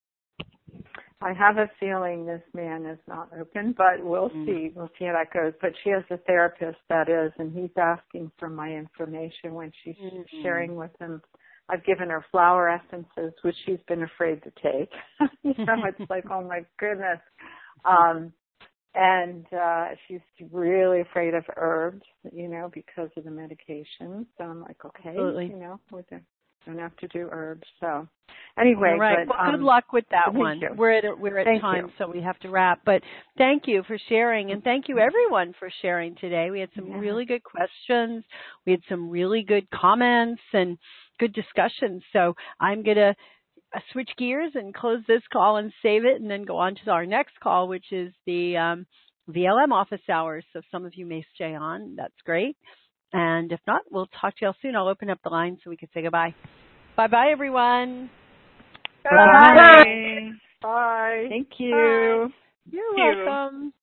I have a feeling this man is not open, but we'll mm. see. We'll see how that goes. But she has a therapist that is, and he's asking for my information when she's mm-hmm. sharing with him. I've given her flower essences, which she's been afraid to take. you know, it's like, oh my goodness. Um, And uh she's really afraid of herbs, you know, because of the medication. So I'm like, okay, Absolutely. you know, we don't have to do herbs. So anyway, right. but, well, um, good luck with that one. You. We're at we're at thank time, you. so we have to wrap. But thank you for sharing, and thank you everyone for sharing today. We had some yeah. really good questions. We had some really good comments and good discussions. So I'm gonna Uh, switch gears and close this call and save it and then go on to our next call, which is the um, V L M office hours. So some of you may stay on. That's great. And if not, we'll talk to you all soon. I'll open up the line so we can say goodbye. Bye-bye, everyone. Bye. Bye. Bye. Thank you. Bye. You're Thank you. welcome.